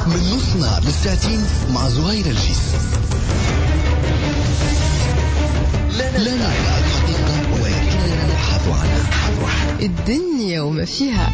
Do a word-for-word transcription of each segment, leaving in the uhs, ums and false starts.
من نص نهار للساعتين مع زهير الجيس. لا لا لا الحقيقة ولكننا نبحث عنها. الدنيا وما فيها.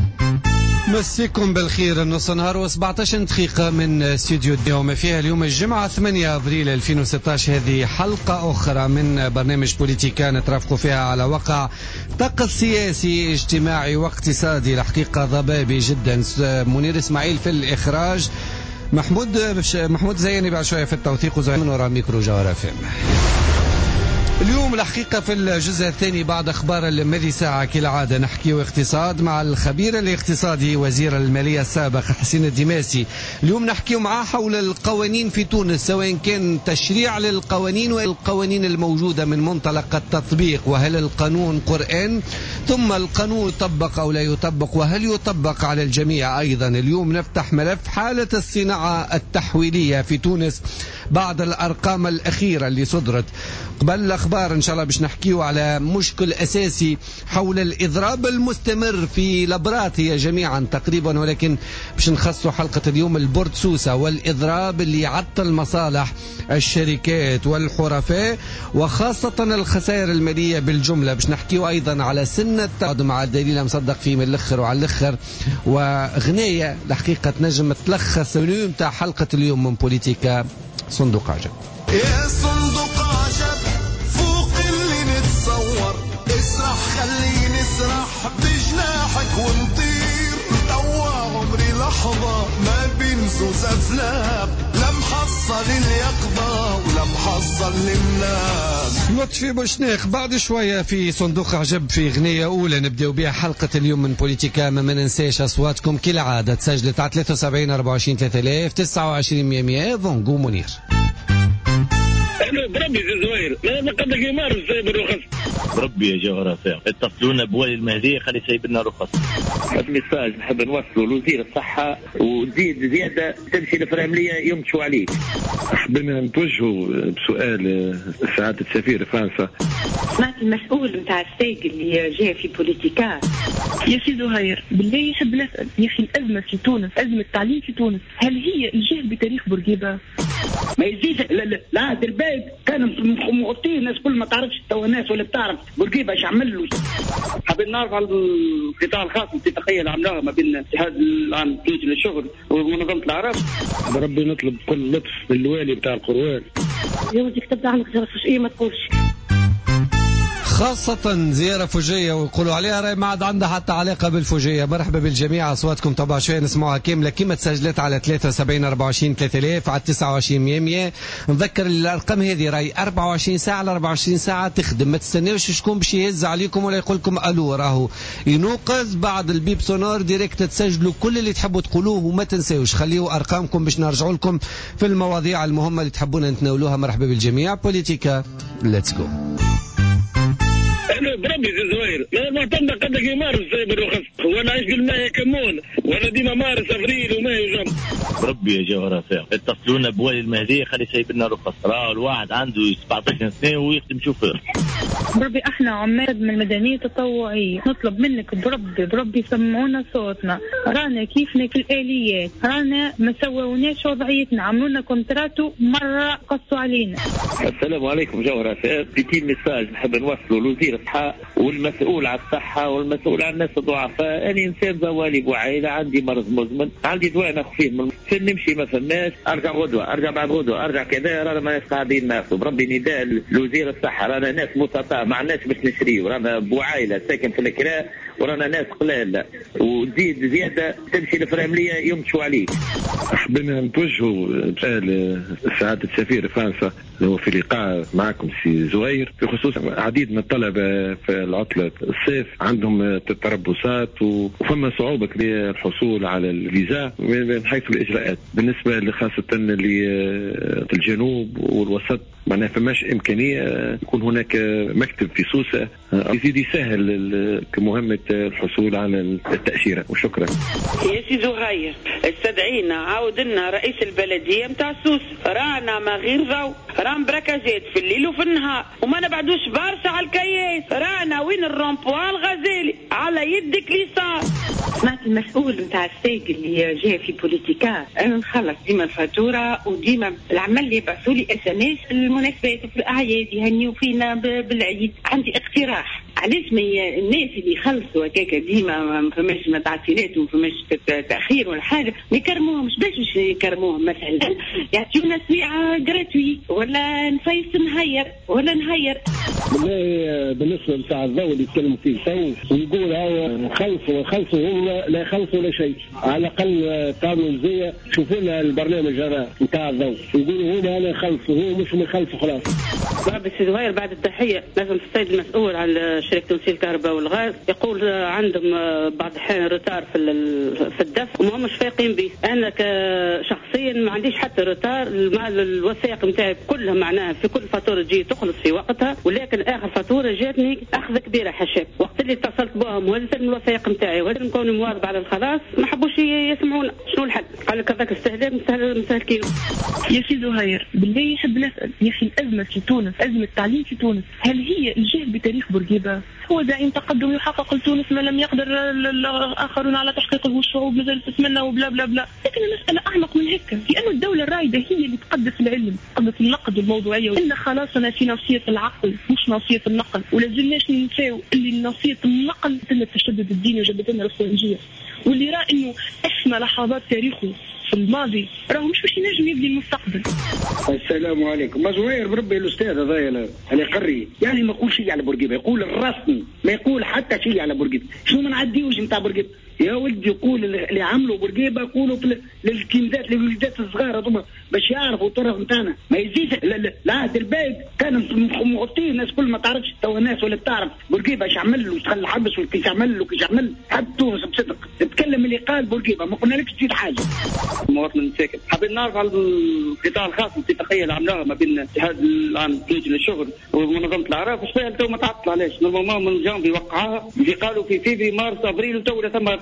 مسيكم بالخير. النص نهار وسبعطعش دقيقة من استوديو الدنيا وما فيها. اليوم الجمعة ثمانية أبريل ألفين وستطعش. هذه حلقة أخرى من برنامج بوليتيكا نترافق فيها على وقع طقس سياسي اجتماعي واقتصادي الحقيقة ضبابي جدا. منير إسماعيل في الإخراج، محمود محمود زيني بعد شوية في التوثيق، وزي من وراء ميكرو جوهر فم. اليوم الحقيقة في الجزء الثاني بعد أخبار المذي ساعة كالعادة نحكي اقتصاد مع الخبير الاقتصادي وزير المالية السابق حسين الدماسي. اليوم نحكي معاه حول القوانين في تونس، سواء كان تشريع للقوانين والقوانين الموجودة من منطلق التطبيق، وهل القانون قرآن، ثم القانون يطبق أو لا يطبق، وهل يطبق على الجميع أيضا. اليوم نفتح ملف حالة الصناعة التحويلية في تونس بعد الأرقام الأخيرة اللي صدرت. قبل الأخبار إن شاء الله باش نحكيو على مشكل أساسي حول الإضراب المستمر في لبرات هي جميعا تقريبا، ولكن باش نخصوا حلقة اليوم البورتسوسة والإضراب اللي يعطل مصالح الشركات والحرفاء وخاصة الخسائر المالية بالجملة. باش نحكيو أيضا على سن التعاضد مع الدليل مصدق فيه من الأخر وعلى الأخر، وغنية الحقيقة تنجم تلخص المنيو متاع حلقة اليوم من بوليتيكا. صندوق عجب يا صندوق عجب فوق اللي نتصور، اسرح خليني اسرح بجناحك ونطير، توا عمري لحظة ما بين زوز أفلام، لا محصل اليقظة ولا محصل الناس. لطفي بوشناق بعد شوية في صندوق عجب في غنية أولى نبدأ بها حلقة اليوم من بوليتيكا. ما ننساش أصواتكم كالعادة تسجلت على ثلاثة وسبعين أربعة وعشرين ثلاثة آلاف تسعة وعشرين مية مية. فونجو منير احنا بربي يا زهير لا نقدر يمارس سايب الرخص. بربي يا جوهر فاهم اتصلونا بوالي المهدي خلي سايب لنا رخص. الميساج نحب نوصله لوزير الصحة وتزيد زيادة تمشي الفراملية يمشوا عليه. حبينا نتوجهوا بسؤال سعادة السفير فرنسا. سمعت المسؤول نتاع الساق اللي جاء في بوليتيكا. يا سي زهير بالله يحب نسأل يا أخي، الأزمة في تونس أزمة التعليم في تونس، هل هي الجهل بتاريخ بورقيبة؟ ما يزيد العهد البايد كانوا مغطيه الناس كل ما تعرفش تو الناس ولا بتعرف بورقيبة ايش عمل له. حابين نعرف على القطاع الخاص الاتفاقية اللي عملوها ما بين الاتحاد العام التونسي للشغل ومنظمة الأعراف. بربي نطلب كل لطف من الوالي بتاع القروان. يا ودي كتبت عنك تعرفش ايه ما تقولش. خاصة زيارة فوجية ويقولوا عليها راي ما عاد عندها حتى علاقة بالفوجية. مرحبا بالجميع، أصواتكم طبعا شوية نسمعها كاملة كما تسجلت على ثلاثة وسبعين أربعة وعشرين ثلاثة آلاف على تسعة وعشرين مية مية. نذكر الأرقام هذه راي أربعة وعشرين ساعة على أربعة وعشرين ساعة تخدم، ما تستناوش شكون باش يهز عليكم ولا يقول لكم ألو، راهو ينوقظ بعد البيب سونور ديريكت تسجلوا كل اللي تحبوا تقولوه، وما تنساوش خليوا أرقامكم باش نرجعوا لكم في المواضيع المهمة اللي تحبون نتناولوها. مرحبا بالجميع. بوليتيكا ليتس جو. احنا بربي يا زهير لا المعتمد قدك يمارس سايب الرخص، وانا عايش بالماء كمون وانا ديما مارس افريل وماء وجنب. بربي يا جوهر فاهم اتصلونا بوالي المهدي خلي سايب لنا رخص، راه الواحد عنده سبعطاش سنة ويخدم شوفير. بربي احنا عمال من المدنية التطوعية نطلب منك بربي بربي سمعونا صوتنا، رانا كيفنا في الآليات، رانا ما سووناش وضعيتنا، عملونا كونتراتو مرة قصوا علينا. السلام عليكم جوهر فاهم. في ميساج نحب نوصله لوزير الصحة والمسؤول على الصحة والمسؤول على الناس الضعفاء. أنا إنسان زوالي بوعيلة، عندي مرض مزمن، عندي دواء نخفيه من فين نمشي ما فماش، أرجع غدوة أرجع بعد غدوة أرجع كذا، رانا ما قاعدين ناخذ. بربي نداء لوزير الصحة، رانا ناس مستطاع ما عندناش باش نشريو، رانا بوعيلة ساكن في الكراء ورانا ناس قلال، وتزيد زيادة تمشي الفراملية يمشوا عليه. حبينا نتوجهوا بسؤال سعادة السفير فرنسا اللي هو في لقاء معكم سي زهير في خصوص عديد من الطلبة في العطلة الصيف عندهم تربصات وفما صعوبة للحصول على الفيزا من حيث الإجراءات بالنسبة خاصة للجنوب والوسط. معناها فماش إمكانية يكون هناك مكتب في سوسة يزيد يسهل كمهمة الحصول على التأشيرة. وشكرا. يا سي زهير استدعينا عاود لنا رئيس البلدية متاع سوسة، رانا ما غير ضو، رام بركزات في الليل وفي النهار وما نبعدوش برشا على الكياس، رانا وين الرومبوان الغزالي على يدك اليسار. سمعت المسؤول نتاع السايق اللي جاء في بوليتيكا، انا نخلص ديما الفاتوره وديما العمل يبعثوا لي اس ام اس المناسبات وفي الاعياد يهنيوا فينا بالعيد. عندي اقتراح، علاش ما الناس اللي يخلصوا هكاك ديما ما فماش مبعثينات وما فماش تاخير ولا حاجه ما يكرموهمش؟ باش باش يكرموهم مثلا يعطيونا سويعه جراتوي ولا نفيس نهير ولا نهير. بالله بالنسبه لتاع الضوء اللي يتكلموا فيه تو ويقول هاو خلصوا خلصوا هم لا يخلصوا ولا شيء. على الاقل تعملوا زي شوفوا لنا البرنامج هذا نتاع الضوء يقولوا هما لا يخلصوا هو مش يخلصوا خلاص. بس زهير بعد التحيه لازم السيد المسؤول على شركه توسيل الكهرباء والغاز يقول عندهم بعض الاحيان روتار في في الدفع وما همش فايقين به. انا كشخصيا ما عنديش حتى روتار مع الوثائق نتاعي كلها معناها في كل فاتوره تجي تخلص في وقتها، ولكن اخر فاتوره جاتني اخذ كبيره حشاب. وقت اللي اتصلت بهم وهذا الوثائق نتاعي وهذا نكون مواظب على الخلاص ما حبوش يسمعونا. شنو الحل؟ قال لك هذاك استهلاك مستهل مستهلكين. يا سي زهير بالله يحب نسال يا اخي الازمه في تونس، ازمه التعليم في تونس، هل هي الجهل بتاريخ بورقيبه؟ هو زعيم تقدم يحقق لتونس ما لم يقدر الآخرون على تحقيقه والشعوب مازالت تتمنى وبلا بلا بلا. لكن المسألة أعمق من هيك، لأنه الدولة الرائدة هي اللي تقدس العلم، تقدس النقد والموضوعية، وإن خلاصنا في نصية العقل مش نصية النقل، ولازلناش ننساو اللي نصية النقل تم التشدد الديني وجابت لنا الرفاهية، واللي رأى إنه أسمى لحظات تاريخه في الماضي راهو مش باش ينجم يبني المستقبل. السلام عليكم. مزوير بربي الاستاذ هذايا القري يعني ما يقول شيء على بورقيبه، يقول الرسمي ما يقول حتى شيء على بورقيبه. شنو ما نعديوش نتاع بورقيبه يا ولدي؟ يقول اللي عملوا بورقيبه يقولوا للكندات للوليدات الصغار هذوما باش يعرفوا الطرف نتاعنا ما يزيدش. العهد البايد كان مغطيه الناس كل ما تعرفش تو الناس ولا تعرف بورقيبه ايش عمل له يدخل الحبس وكيف عمل له كيف عمل حتى تونس بصدق تتكلم اللي قال بورقيبه ما قلنا لكش تزيد حاجه. مواطن ساكن حابين نعرف على القطاع الخاص الاتفاقيه اللي عملوها ما بين الاتحاد العام للتنميه للشغل ومنظمه الاعراف وش فيها تو ما تعطل علاش؟ نورمالمون من جانفي وقعها في قالوا في فيفري مارس ابريل وتو ولا ثم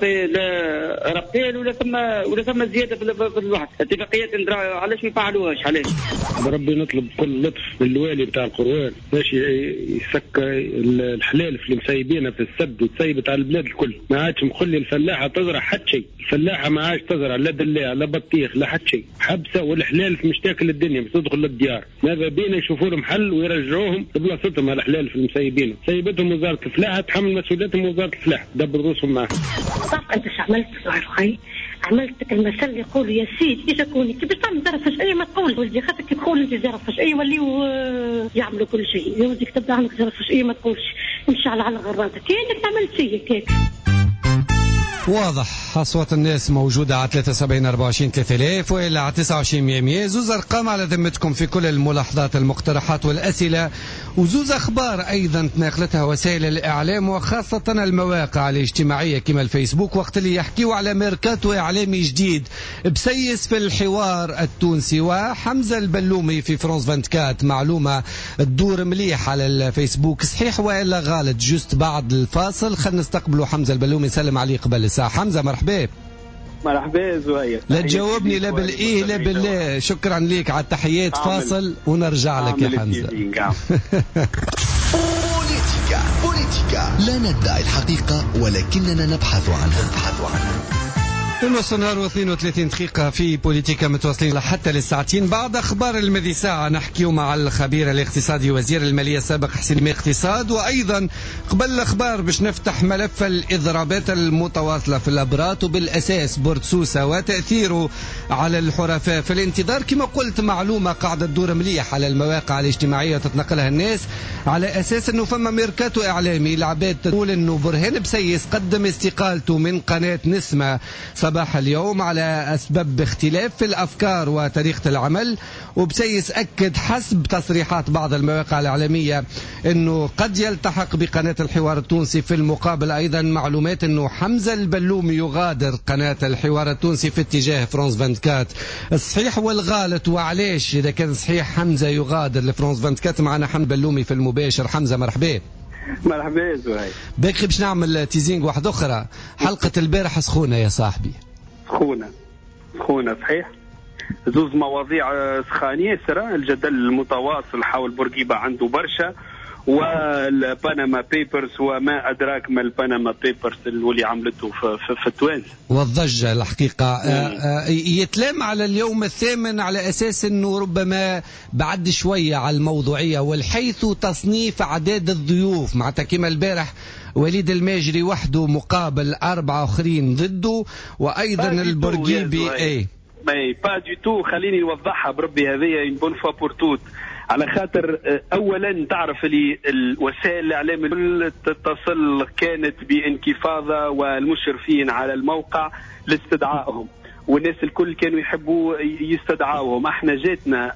رابيل ولا ثم ولا ثم زياده في الوقت. اتفاقيات علاش ما يفعلوهاش؟ علاش؟ بربي نطلب كل لطف من الوالي بتاع القروان باش يسك الحلال في المسيبين في السد وتسيبت على البلاد الكل. ما عادش مخلي الفلاحه تزرع حتى شيء، الفلاحه ما عادش تزرع لا دلاع لا بطيخ لا حتى شيء، حبسه والحلال في مشتاكل الدنيا مش تدخل للديار. ماذا بينا يشوفوا لهم حل ويرجعوهم بلاصتهم على الحلال في المسيبين. سيبتهم وزاره الفلاحه تحمل مسؤوليتهم وزاره الفلاحه دبر روسهم معها. طب انت ايش عملت صاحبي؟ عملت المثل اللي يقول يا سيدي اذا كوني كيف تعمل زرفش اي ما تقول ولدي خاطر كي تقول انت زرفش اي وليو يعملوا كل شيء. يا ولدي كتب عنك زرفش اي ما تقولش امشي على على غراتك كانك عملت شيء كيك. واضح أصوات الناس موجودة على ثلاثة وسبعين أربعة وعشرين ثلاثة آلاف وإلى على تسعة وعشرين مية مية. زوز أرقام على ذمتكم في كل الملاحظات المقترحات والأسئلة، وزوز أخبار أيضا تناقلتها وسائل الإعلام وخاصة المواقع الاجتماعية كما الفيسبوك وقت اللي يحكيوا على ميركاتو إعلامي جديد بسيس في الحوار التونسي. وحمزة البلومي في فرانس أربعة وعشرين معلومة تدور مليح على الفيسبوك، صحيح وإلا غلط؟ جست بعد الفاصل خلنا نستقبلوا حمزة البلومي. سلم عليه قبل الساعة. حمزة مرحبا. مرحبا زهير. لا تجاوبني لا بالإيه لا بالله. شكرا ليك على التحيات. فاصل ونرجع لك يا حمزة. بوليتيكا بوليتيكا لا ندعي الحقيقة ولكننا نبحث عنها نبحث عنها النص نهار واثنين وثلاثين دقيقة في بوليتيكا متواصلين حتى للساعتين. بعد أخبار المذي ساعة نحكي مع الخبير الاقتصادي وزير المالية السابق حسين اقتصاد، وأيضا قبل الأخبار باش نفتح ملف الإضرابات المتواصلة في الأبراط وبالأساس بورتسوسة وتأثيره على الحرفاء في الانتظار. كما قلت معلومة قاعدة تدور مليح على المواقع الاجتماعية وتتنقلها الناس على أساس أنه فما ميركاتو إعلامي. العباد تقول أنه برهان بسيس قدم استقالته من قناة نسمة صباح اليوم على أسباب اختلاف في الأفكار وطريقة العمل، وبسيس أكد حسب تصريحات بعض المواقع الإعلامية أنه قد يلتحق بقناة الحوار التونسي. في المقابل أيضا معلومات أنه حمزة البلومي يغادر قناة الحوار التونسي في اتجاه فرانس أربعة وعشرين. الصحيح والغالط وعليش إذا كان صحيح حمزة يغادر لفرانس أربعة وعشرين؟ معنا حمزة البلومي في المباشر. حمزة مرحبا. مرحبا زهير. باقي باش نعمل تيزينغ واحد أخرى. حلقة البارح سخونة يا صاحبي. سخونة سخونة صحيح. زوز مواضيع سخانية سرا. الجدل المتواصل حول بورقيبة عنده برشا، والبنما بيبرز وما أدراك ما البنما بيبرز اللي عملته في, في, في توانسة والضجة الحقيقة. يتلام على اليوم الثامن على أساس أنه ربما بعد شوية على الموضوعية، والحيث تصنيف أعداد الضيوف معناتها كما البارح وليد الماجري وحده مقابل أربعة آخرين ضده، وأيضا البرقيبي اي ماي با دو تو. خليني نوضحها بربي هذه اون بون فوا بور توت، على خاطر اولا تعرف اللي الوسائل الاعلام الكل تتصل كانت بانكفاضه والمشرفين على الموقع لاستدعائهم، والناس الكل كانوا يحبوا يستدعاوهم. احنا جاتنا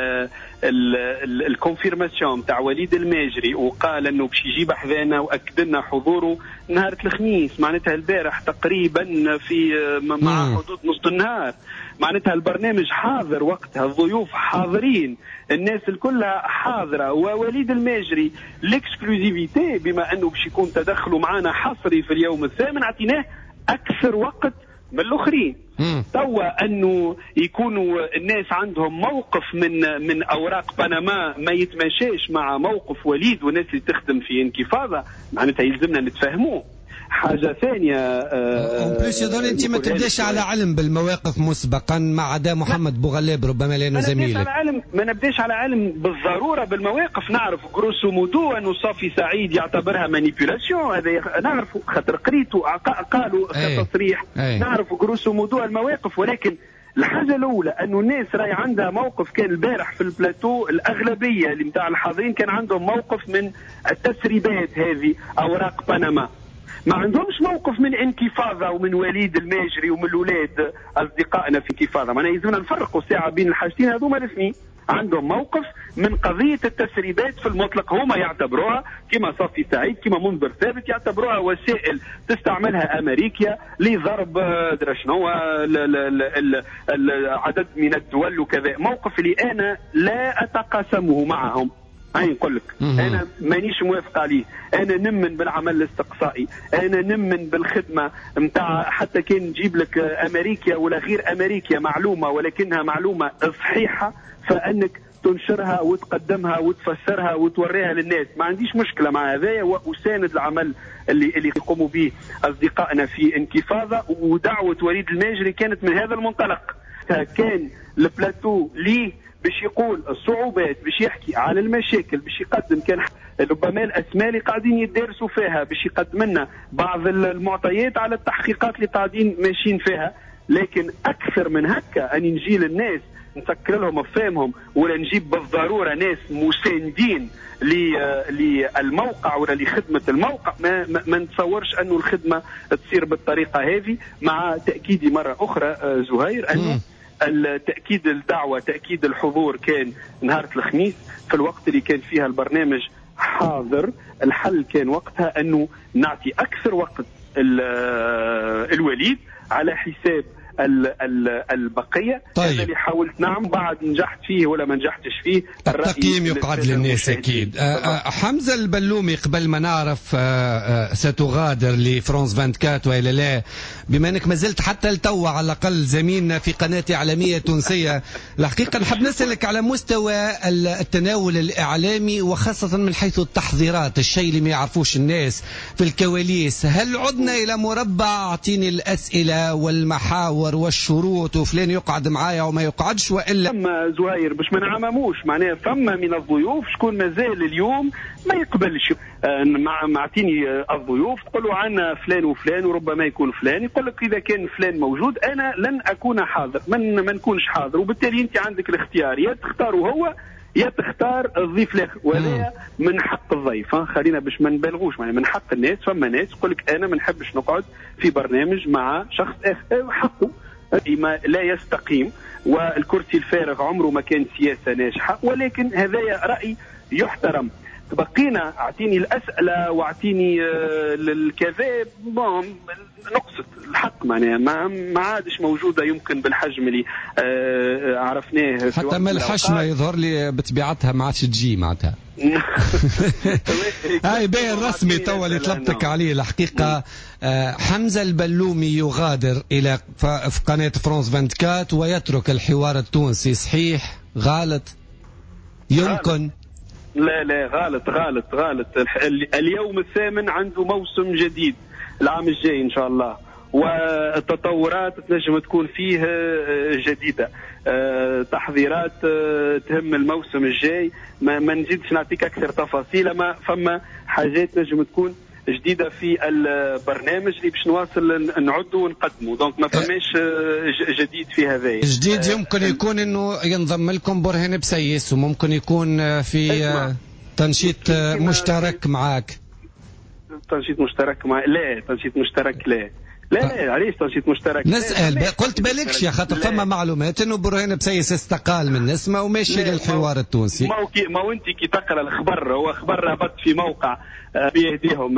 الكونفيرماسيون تاع وليد الماجري وقال انه باش يجيب حذانا واكد لنا حضوره نهار الخميس، معناتها البارح تقريبا في مع حدود نص النهار. معناتها البرنامج حاضر وقتها، الضيوف حاضرين، الناس الكلها حاضره، ووليد الماجري الاكسكلوزيفيتي بما انه باش يكون تدخله معنا حصري في اليوم الثامن اعطيناه اكثر وقت من الاخرين. توا انه يكونوا الناس عندهم موقف من من اوراق بنما ما يتماشاش مع موقف وليد والناس اللي تخدم في انكفاضه، معناتها يلزمنا نتفاهموه. حاجه ثانيه اون بليس يظل انت ما تبداش على علم بالمواقف مسبقا ما عدا محمد بوغلاب ربما لانه زميلك. على علم ما نبداش على علم بالضروره بالمواقف، نعرف جروسو مودو انه صافي سعيد يعتبرها مانيبيولاسيون، هذا نعرف خاطر قريته قالوا كتصريح. نعرف جروسو مودو المواقف، ولكن الحاجة الأولى أنه الناس راي عندها موقف. كان البارح في البلاتو الأغلبية اللي متاع الحاضرين كان عندهم موقف من التسريبات هذه أوراق بنما، ما عندهمش موقف من انكفاضة ومن وليد الماجري ومن الأولاد أصدقائنا في انكفاضة. معناها يلزمنا نفرقوا ساعة بين الحاجتين هذوما الاثنين. عندهم موقف من قضية التسريبات في المطلق، هما يعتبروها كما صافي سعيد كما منذر ثابت يعتبروها وسائل تستعملها أمريكا لضرب درا شنو عدد من الدول وكذا. موقف اللي أنا لا أتقاسمه معهم، هاي نقول لك انا مانيش موافق عليه. انا نمن بالعمل الاستقصائي، انا نمن بالخدمه نتاع حتى كان نجيب لك امريكا ولا غير امريكا معلومه ولكنها معلومه صحيحه، فانك تنشرها وتقدمها وتفسرها وتوريها للناس. ما عنديش مشكله مع هذايا، واساند العمل اللي اللي يقوموا به اصدقائنا في انكفاضه. ودعوه وليد الماجري كانت من هذا المنطلق. كان البلاتو ليه باش يقول الصعوبات، باش يحكي على المشاكل، باش يقدم كان ربما الاسماء اللي قاعدين يدرسوا فيها، باش يقدم لنا بعض المعطيات على التحقيقات اللي قاعدين ماشيين فيها. لكن اكثر من هكا اني نجي للناس نسكر لهم افهمهم ولا نجيب بالضروره ناس مساندين للموقع ولا لخدمه الموقع، ما, ما, ما نتصورش انه الخدمه تصير بالطريقه هذه. مع تاكيدي مره اخرى زهير انه التأكيد الدعوة تأكيد الحضور كان نهار الخميس في الوقت اللي كان فيها البرنامج حاضر. الحل كان وقتها أنه نعطي أكثر وقت الوليد على حساب البقية. طيب. هذا اللي حاولت نعم، بعد نجحت فيه ولا ما نجحتش فيه التقييم يقعد للناس أكيد. حمزة البلومي قبل ما نعرف ستغادر لفرانس أربعة وعشرين وإلا لا، بما أنك ما زلت حتى التو على الأقل زميلنا في قناة إعلامية تونسية، الحقيقة نحب نسألك على مستوى التناول الإعلامي وخاصة من حيث التحضيرات، الشيء اللي ما يعرفوش الناس في الكواليس. هل عدنا إلى مربع أعطيني الأسئلة والمحاور والشروط وفلان يقعد معايا وما يقعدش، والا اما زهير باش ما نعمموش معناها فما من الضيوف شكون مازال اليوم ما يقبلش معطيني الضيوف تقول له عنا فلان وفلان وربما يكون فلان، يقول لك اذا كان فلان موجود انا لن اكون حاضر، من ما نكونش حاضر، وبالتالي انت عندك الاختيار يا تختاره هو يا تختار الضيف الاخر، وهذا من حق الضيف. خلينا باش ما نبالغوش يعني من حق الناس. فما ناس يقول لك انا ما نحبش نقعد في برنامج مع شخص اخر، حقه ما لا يستقيم، والكرسي الفارغ عمره ما كان سياسه ناجحه، ولكن هذايا راي يحترم. بقينا اعطيني الاسئله واعطيني الكذا نقصد الحق معناها ما ما عادش موجوده يمكن بالحجم اللي عرفناه حتى ما الحشمه يظهر لي بطبيعتها ما عادش تجي معناتها. هاي باين رسمي توا اللي طلبتك عليه الحقيقه. حمزة البلومي يغادر الى في قناه فرانس أربعة وعشرين ويترك الحوار التونسي، صحيح غلط؟ يمكن لا لا غلط غلط غلط. اليوم الثامن عنده موسم جديد العام الجاي ان شاء الله، والتطورات تنجم تكون فيه جديدة، تحضيرات تهم الموسم الجاي. ما, ما نزيدش نعطيك أكثر تفاصيل، ما فما حاجات نجم تكون جديدة في البرنامج اللي باش نواصل نعده ونقدمه. دونك ما فماش جديد في هذا. جديد يمكن يكون انه ينضم لكم برهان بسيس، وممكن يكون في تنشيط مشترك معك. تنشيط مشترك مع لا تنشيط مشترك لا لا لا علاش تنشيط مشترك؟ نسأل قلت بالكش يا خاطر فما معلومات انه برهان بسيس استقال من نسمة وماشي للحوار التونسي. ما كي ما انت كي تقرا الخبر، هو خبر هبط في موقع بيهديهم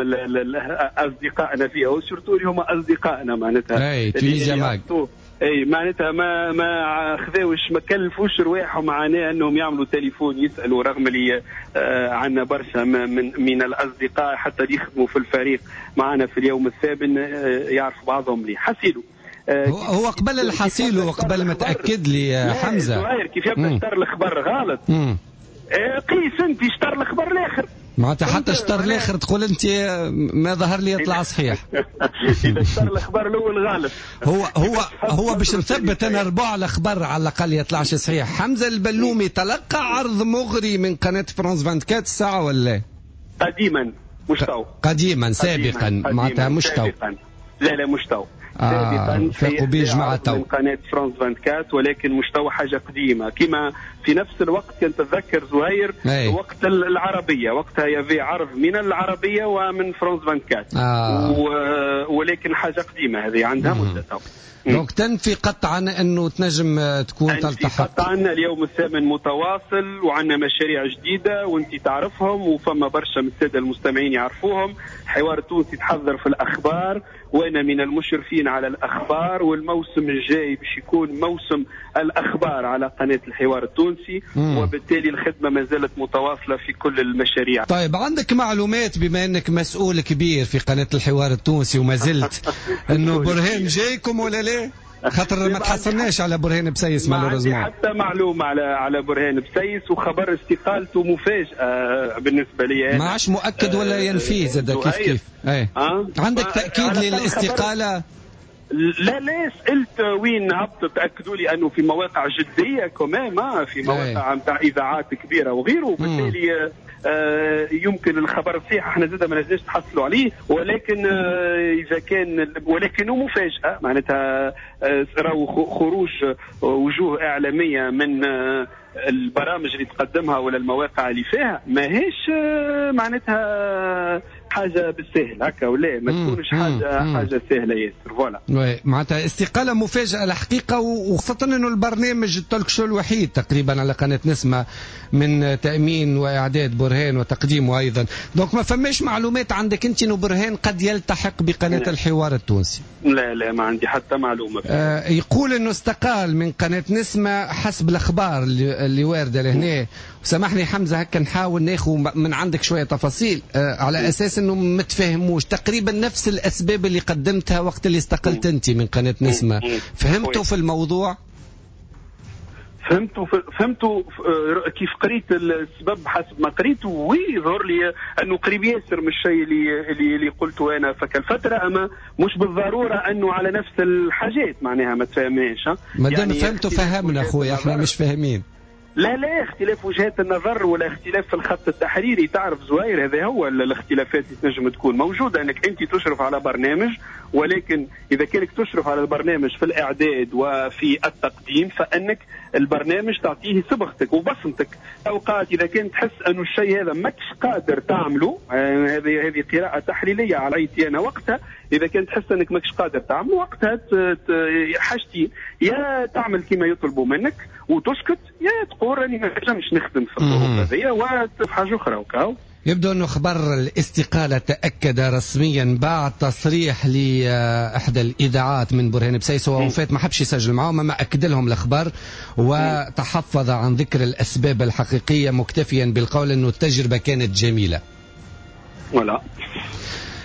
اصدقائنا فيه، وسورتو اللي هما اصدقائنا معناتها اي تونسيا معك. اي معناتها ما ما خذاوش ما كلفوش رواحهم معناها انهم يعملوا تليفون يسالوا، رغم اللي آه عندنا برشا من من الاصدقاء حتى اللي يخدموا في الفريق معنا في اليوم الثامن آه يعرفوا بعضهم لي حسيلو. آه هو قبل الحصيل وقبل ما تاكد لي حمزه زهير كيف يبدا اشتر الخبر غلط. آه قيس انت اشتر الخبر الاخر معناتها حتى اشتر الاخر تقول انت ما ظهر لي يطلع صحيح. اذا اشتر الخبر الاول غالب. هو هو هو باش نثبت انا ربع الاخبار على الاقل يطلعش صحيح. حمزه البلومي تلقى عرض مغري من قناه فرانس أربعة وعشرين الساعه ولا قديما مش تو؟ قديما سابقا معناتها مش تو. لا لا مش تو. آه فاقوا بيج مع تو من قناه فرانس أربعة وعشرين، ولكن مش تو حاجه قديمه. كما في نفس الوقت كنت تتذكر زهير أي. وقت العربيه، وقتها يبي عرض من العربيه ومن فرانس أربعة وعشرين. آه. و... ولكن حاجه قديمه هذه عندها مده تو. دونك تنفي قطعا انه تنجم تكون تلتحق. قطعا اليوم الثامن متواصل وعندنا مشاريع جديده وانت تعرفهم، وفما برشا من الساده المستمعين يعرفوهم. حوار تونسي تحضر في الاخبار، وانا من المشرفين على الاخبار، والموسم الجاي باش يكون موسم الاخبار على قناه الحوار التونسي. مم. وبالتالي الخدمه ما زالت متواصله في كل المشاريع. طيب عندك معلومات بما انك مسؤول كبير في قناه الحوار التونسي وما زلت انه برهان جايكم ولا لا؟ خاطر ما تحصلناش على برهان بسيس مالوريزمون. ما عندي حتى معلومه على على برهان بسيس، وخبر استقالته مفاجاه بالنسبه لي. ما عادش مؤكد ولا ينفي زاد كيف كيف. اي أه؟ عندك تاكيد للاستقاله؟ لا لا سألت وين هبطت، تأكدوا لي أنه في مواقع جدية كمان، في مواقع نتاع إذاعات كبيرة وغيره. وبالتالي آه يمكن الخبر صحيح، احنا زاد ما نجمش تحصلوا عليه، ولكن آه إذا كان ولكنه مفاجأة معناتها آه راهو خروج وجوه إعلامية من آه البرامج اللي تقدمها ولا المواقع اللي فيها ماهيش آه معناتها حاجه بالسهل هكا، ولا ما تكونش حاجه مم. حاجه سهله ياسر. فوالا معناتها استقاله مفاجاه الحقيقه، وخاصه انه البرنامج التوك شو الوحيد تقريبا على قناه نسمه من تامين واعداد برهان وتقديمه ايضا. دونك ما فماش معلومات عندك انت انه برهان قد يلتحق بقناه لا. الحوار التونسي؟ لا لا ما عندي حتى معلومه. آه يقول انه استقال من قناه نسمه حسب الاخبار اللي, اللي وارده لهنا. وسامحني حمزه هكا نحاول ناخذ من عندك شويه تفاصيل آه على اساس انه ما تفهموش تقريبا نفس الاسباب اللي قدمتها وقت اللي استقلت انت من قناه نسمه. فهمتوا في الموضوع؟ فهمتوا فهمتوا كيف قريت السبب حسب ما قريت، ويظهر لي انه قريب ياسر من الشيء اللي اللي, اللي قلته انا فك الفتره، اما مش بالضروره انه على نفس الحاجات معناها ما تفهمهاش. ما دام يعني فهمتوا فهمنا اخويا، احنا مش فاهمين. لا لا اختلاف وجهات النظر ولا اختلاف في الخط التحريري. تعرف زهير هذا هو الاختلافات اللي تنجم تكون موجوده، انك انت تشرف على برنامج، ولكن اذا كانك تشرف على البرنامج في الاعداد وفي التقديم فانك البرنامج تعطيه صبغتك وبصمتك. اوقات اذا كنت تحس انه الشيء هذا ماكش قادر تعمله، هذه هذه قراءه تحليليه عليتي انا وقتها، اذا كنت تحس انك ماكش قادر تعمله وقتها حاجتي يا تعمل كما يطلبوا منك وتسكت، يا تقول راني ما نجمش نخدم في الظروف هذه وفي حاجه اخرى. وكاو يبدو أنه خبر الاستقالة تأكد رسميا بعد تصريح لإحدى الإذاعات من برهان بسيس. ووفات ما حبش يسجل معهم، ما أكد لهم الأخبار وتحفظ عن ذكر الأسباب الحقيقية، مكتفيا بالقول أنه التجربة كانت جميلة. ولا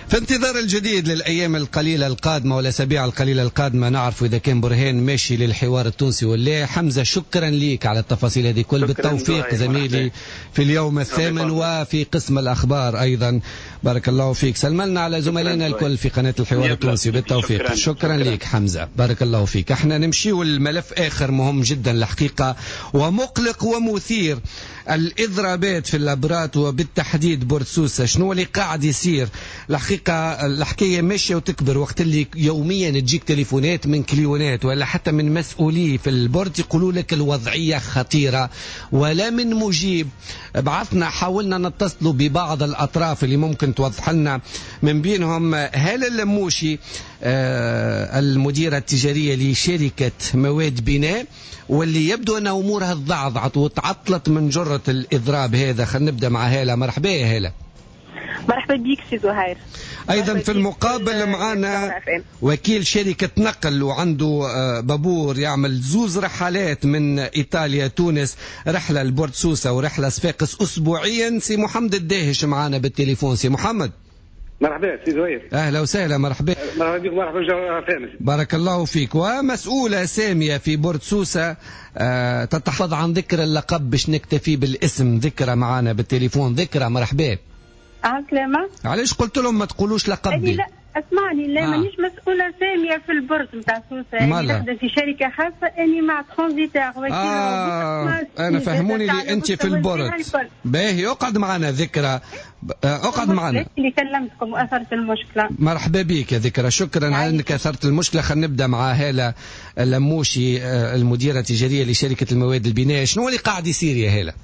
في انتظار الجديد للأيام القليلة القادمة والأسابيع القليلة القادمة نعرف إذا كان برهان ماشي للحوار التونسي ولا. حمزة شكرا ليك على التفاصيل هذه كل. بالتوفيق زميلي في اليوم الثامن وفي قسم الأخبار أيضا. بارك الله فيك. سلمنا على زملائنا الكل في قناة الحوار التونسي. بالتوفيق. شكرا, شكرا ليك حمزة. بارك الله فيك. احنا نمشي والملف آخر مهم جدا الحقيقة ومقلق ومثير. الإضرابات في الأبرات وبالتحديد بورتسوسة. شنو اللي قاعد يصير؟ الحقيقة الحكاية ماشية وتكبر وقت اللي يوميا تجيك تليفونات من كليونات ولا حتى من مسؤولي في البورت يقولوا لك الوضعية خطيرة ولا من مجيب. بعثنا حاولنا نتصلوا ببعض الأطراف اللي ممكن توضح لنا من بينهم هل اللموشي آه المديرة التجارية لشركة مواد بناء واللي يبدو أن أمورها تضعضعت وتعطلت من جرة الإضراب هذا. خلينا نبدأ مع هالة. مرحبا يا هالة. مرحبا بيك سي زهير. أيضا في المقابل معنا وكيل شركة نقل وعنده بابور يعمل زوز رحلات من إيطاليا تونس، رحلة لبورتسوسة ورحلة صفاقس أسبوعيا. سي محمد الداهش معنا بالتليفون. سي محمد. مرحبا سي زهير. اهلا وسهلا. مرحبا. مرحبا بك. مرحبا جوهر فانس. بارك الله فيك. ومسؤولة سامية في بورتسوسة أه تتحفظ عن ذكر اللقب باش نكتفي بالاسم. ذكرى معنا بالتليفون. ذكرى مرحبا. عسلامة. علاش قلت لهم ما تقولوش لقبي؟ لا اسمعني. لا آه. مانيش مسؤولة سامية في البورت نتاع سوسة. أنا نخدم في شركة خاصة. أني مع ترانزيتار. آه أنا فهموني لي أنت في البورت. باهي اقعد معنا ذكرى. اقعد معنا. اللي كلمتكم وأثرت المشكلة. مرحبا بك يا ذكرى. شكرا على أنك أثرت المشكلة. خلينا نبدأ مع هالة اللموشي المديرة التجارية لشركة المواد البناء. شنو اللي قاعد يصير يا هالة؟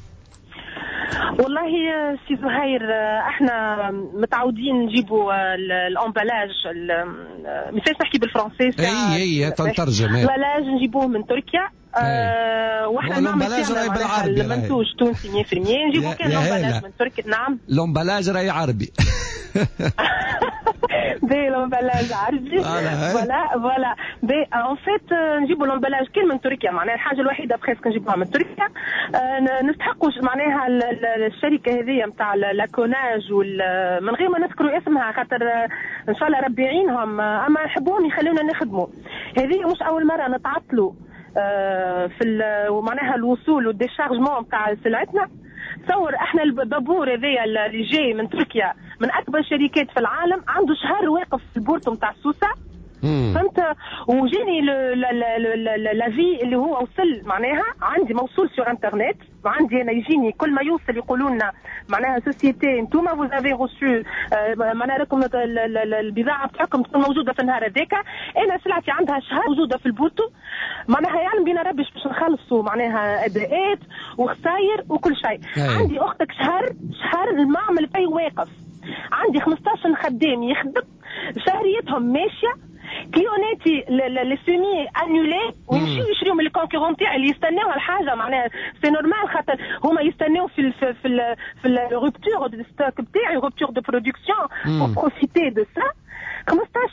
والله سي زهير احنا متعودين نجيبوا الامبلاج. مازالش نحكي بالفرنسي. اي اي تنترجم. الامبلاج نجيبوه من تركيا. أه واحنا الامبلاج راهي بالعربي. المنتوج تونسي مية بالمية. نجيبوا كان الامبلاج من تركيا. نعم الامبلاج راهي عربي. بي الامبلاج عربي. فوالا فوالا بي ان فيت نجيبوا الامبلاج كل من تركيا. معناها الحاجه الوحيده بريسك نجيبوها من تركيا. نستحقوا معناها الشركه هذه نتاع لاكوناج من غير ما نذكروا اسمها خاطر ان شاء الله ربي يعينهم. اما نحبوهم يخلونا نخدموا. هذه مش اول مره نتعطلوا في معناها الوصول والديشارجمون نتاع سلعتنا. تصور احنا البابور هذايا اللي جاي من تركيا من اكبر شركات في العالم عنده شهر واقف في البورتو نتاع سوسة. فهمت. وجاني لافي اللي هو وصل معناها عندي موصول سور انترنت. وعندي انا يجيني كل ما يوصل يقولوا لنا معناها سوسيتي انتوما فوز افي روسو معناها لكم البضاعه بتاعكم تكون موجوده في النهار هذاك. انا سلعتي عندها شهر موجوده في البورتو. معناها يعلم بينا ربي باش نخلصوا معناها اداءات وخساير وكل شيء. عندي اختك شهر شهر المعمل في واقف. عندي خمسطاش خدام يخدم شهريتهم ماشيه. كليوناتي لي سيمي انولي ويمشيو يشريو من الكونكورون تاعي اللي يستناو الحاجه. معناها سي نورمال خاطر هما يستناو في ال في ال في ال في الروبتور دو ستوك تاعي روبتور دو برودكسيون بور بروفيتي دو سا. خمسطاش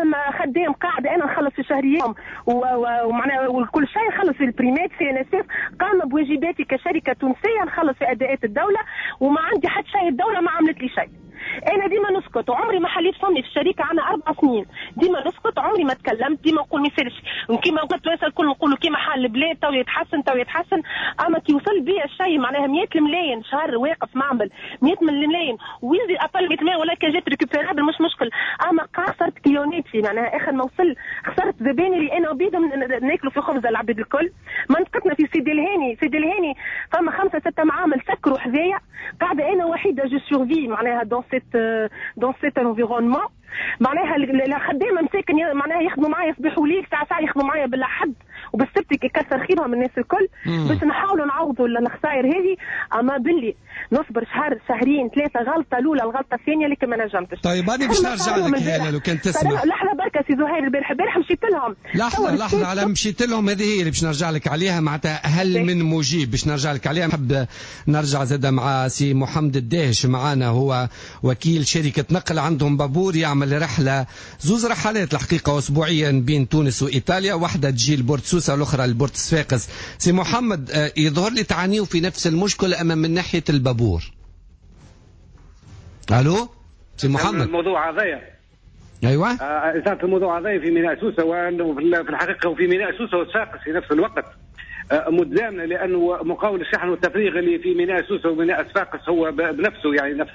خدام قاعد انا نخلص في شهريهم ومعناها وكل شيء نخلص في البريمات في ان اس اف. قام بواجباتي كشركه تونسيه نخلص في اداءات الدوله وما عندي حتى شيء. الدوله ما عملت لي شيء. انا ديما نسكت وعمري ما حليت فمي في الشركه. عنا اربع سنين ديما نسكت عمري ما تكلمت. ديما نقول ما يصيرش كيما قلت له الكل نقولوا كيما حال البلاد تو يتحسن تو يتحسن. اما كي وصل بي الشيء معناها مية ملايين شهر واقف معمل مية ملايين ويزي ابل مية ملايين ولا كان جات ريكوبيرابل مش مشكل. اما قاصرت كليونيتي معناها اخر ما وصل خسرت زبائن اللي انا وبيدهم ناكلوا في خبز العباد الكل. منطقتنا في سيدي الهاني سيدي الهاني فما خمسه سته معامل سكروا حذايا. قاعده انا وحيده جو سورفي معناها دون سيت دون سيت انفيرونمون. معناها الخدامه مساكن معناها يخدموا معايا صباح وليل ساعه ساعه يخدموا معايا بالحد وبالسبت يكثر خيرهم الناس الكل باش نحاولوا نعوضوا الخسائر هذه. اما باللي نصبر شهر شهرين ثلاثه غلطه الاولى الغلطه الثانيه اللي ما نجمتش. طيب انا باش نرجع لك هلا لو كان تسمع. لحظه بركه سي زهير البارح البارح مشيت لهم. لحظه لحظه على مشيت لهم هذه هي اللي باش نرجع لك عليها معناتها هل من مجيب باش نرجع لك عليها. نحب نرجع زاد مع سي محمد الداهش معانا هو وكيل شركه نقل عندهم بابور يعمل رحله زوز رحلات الحقيقه اسبوعيا بين تونس وايطاليا. واحده تجي لبورتسوسة والاخرى لبورت صفاقس. سي محمد يظهر لي تعانيوا في نفس المشكله اما من ناحيه البابور. الو سي محمد الموضوع هذايا ايوه اثاره الموضوع هذايا في ميناء سوسه، وانه في الحقيقه وفي ميناء سوسه وصفاقس في نفس الوقت متزامنه، لانه مقاول الشحن والتفريغ اللي في ميناء سوسه وميناء صفاقس هو بنفسه، يعني نفس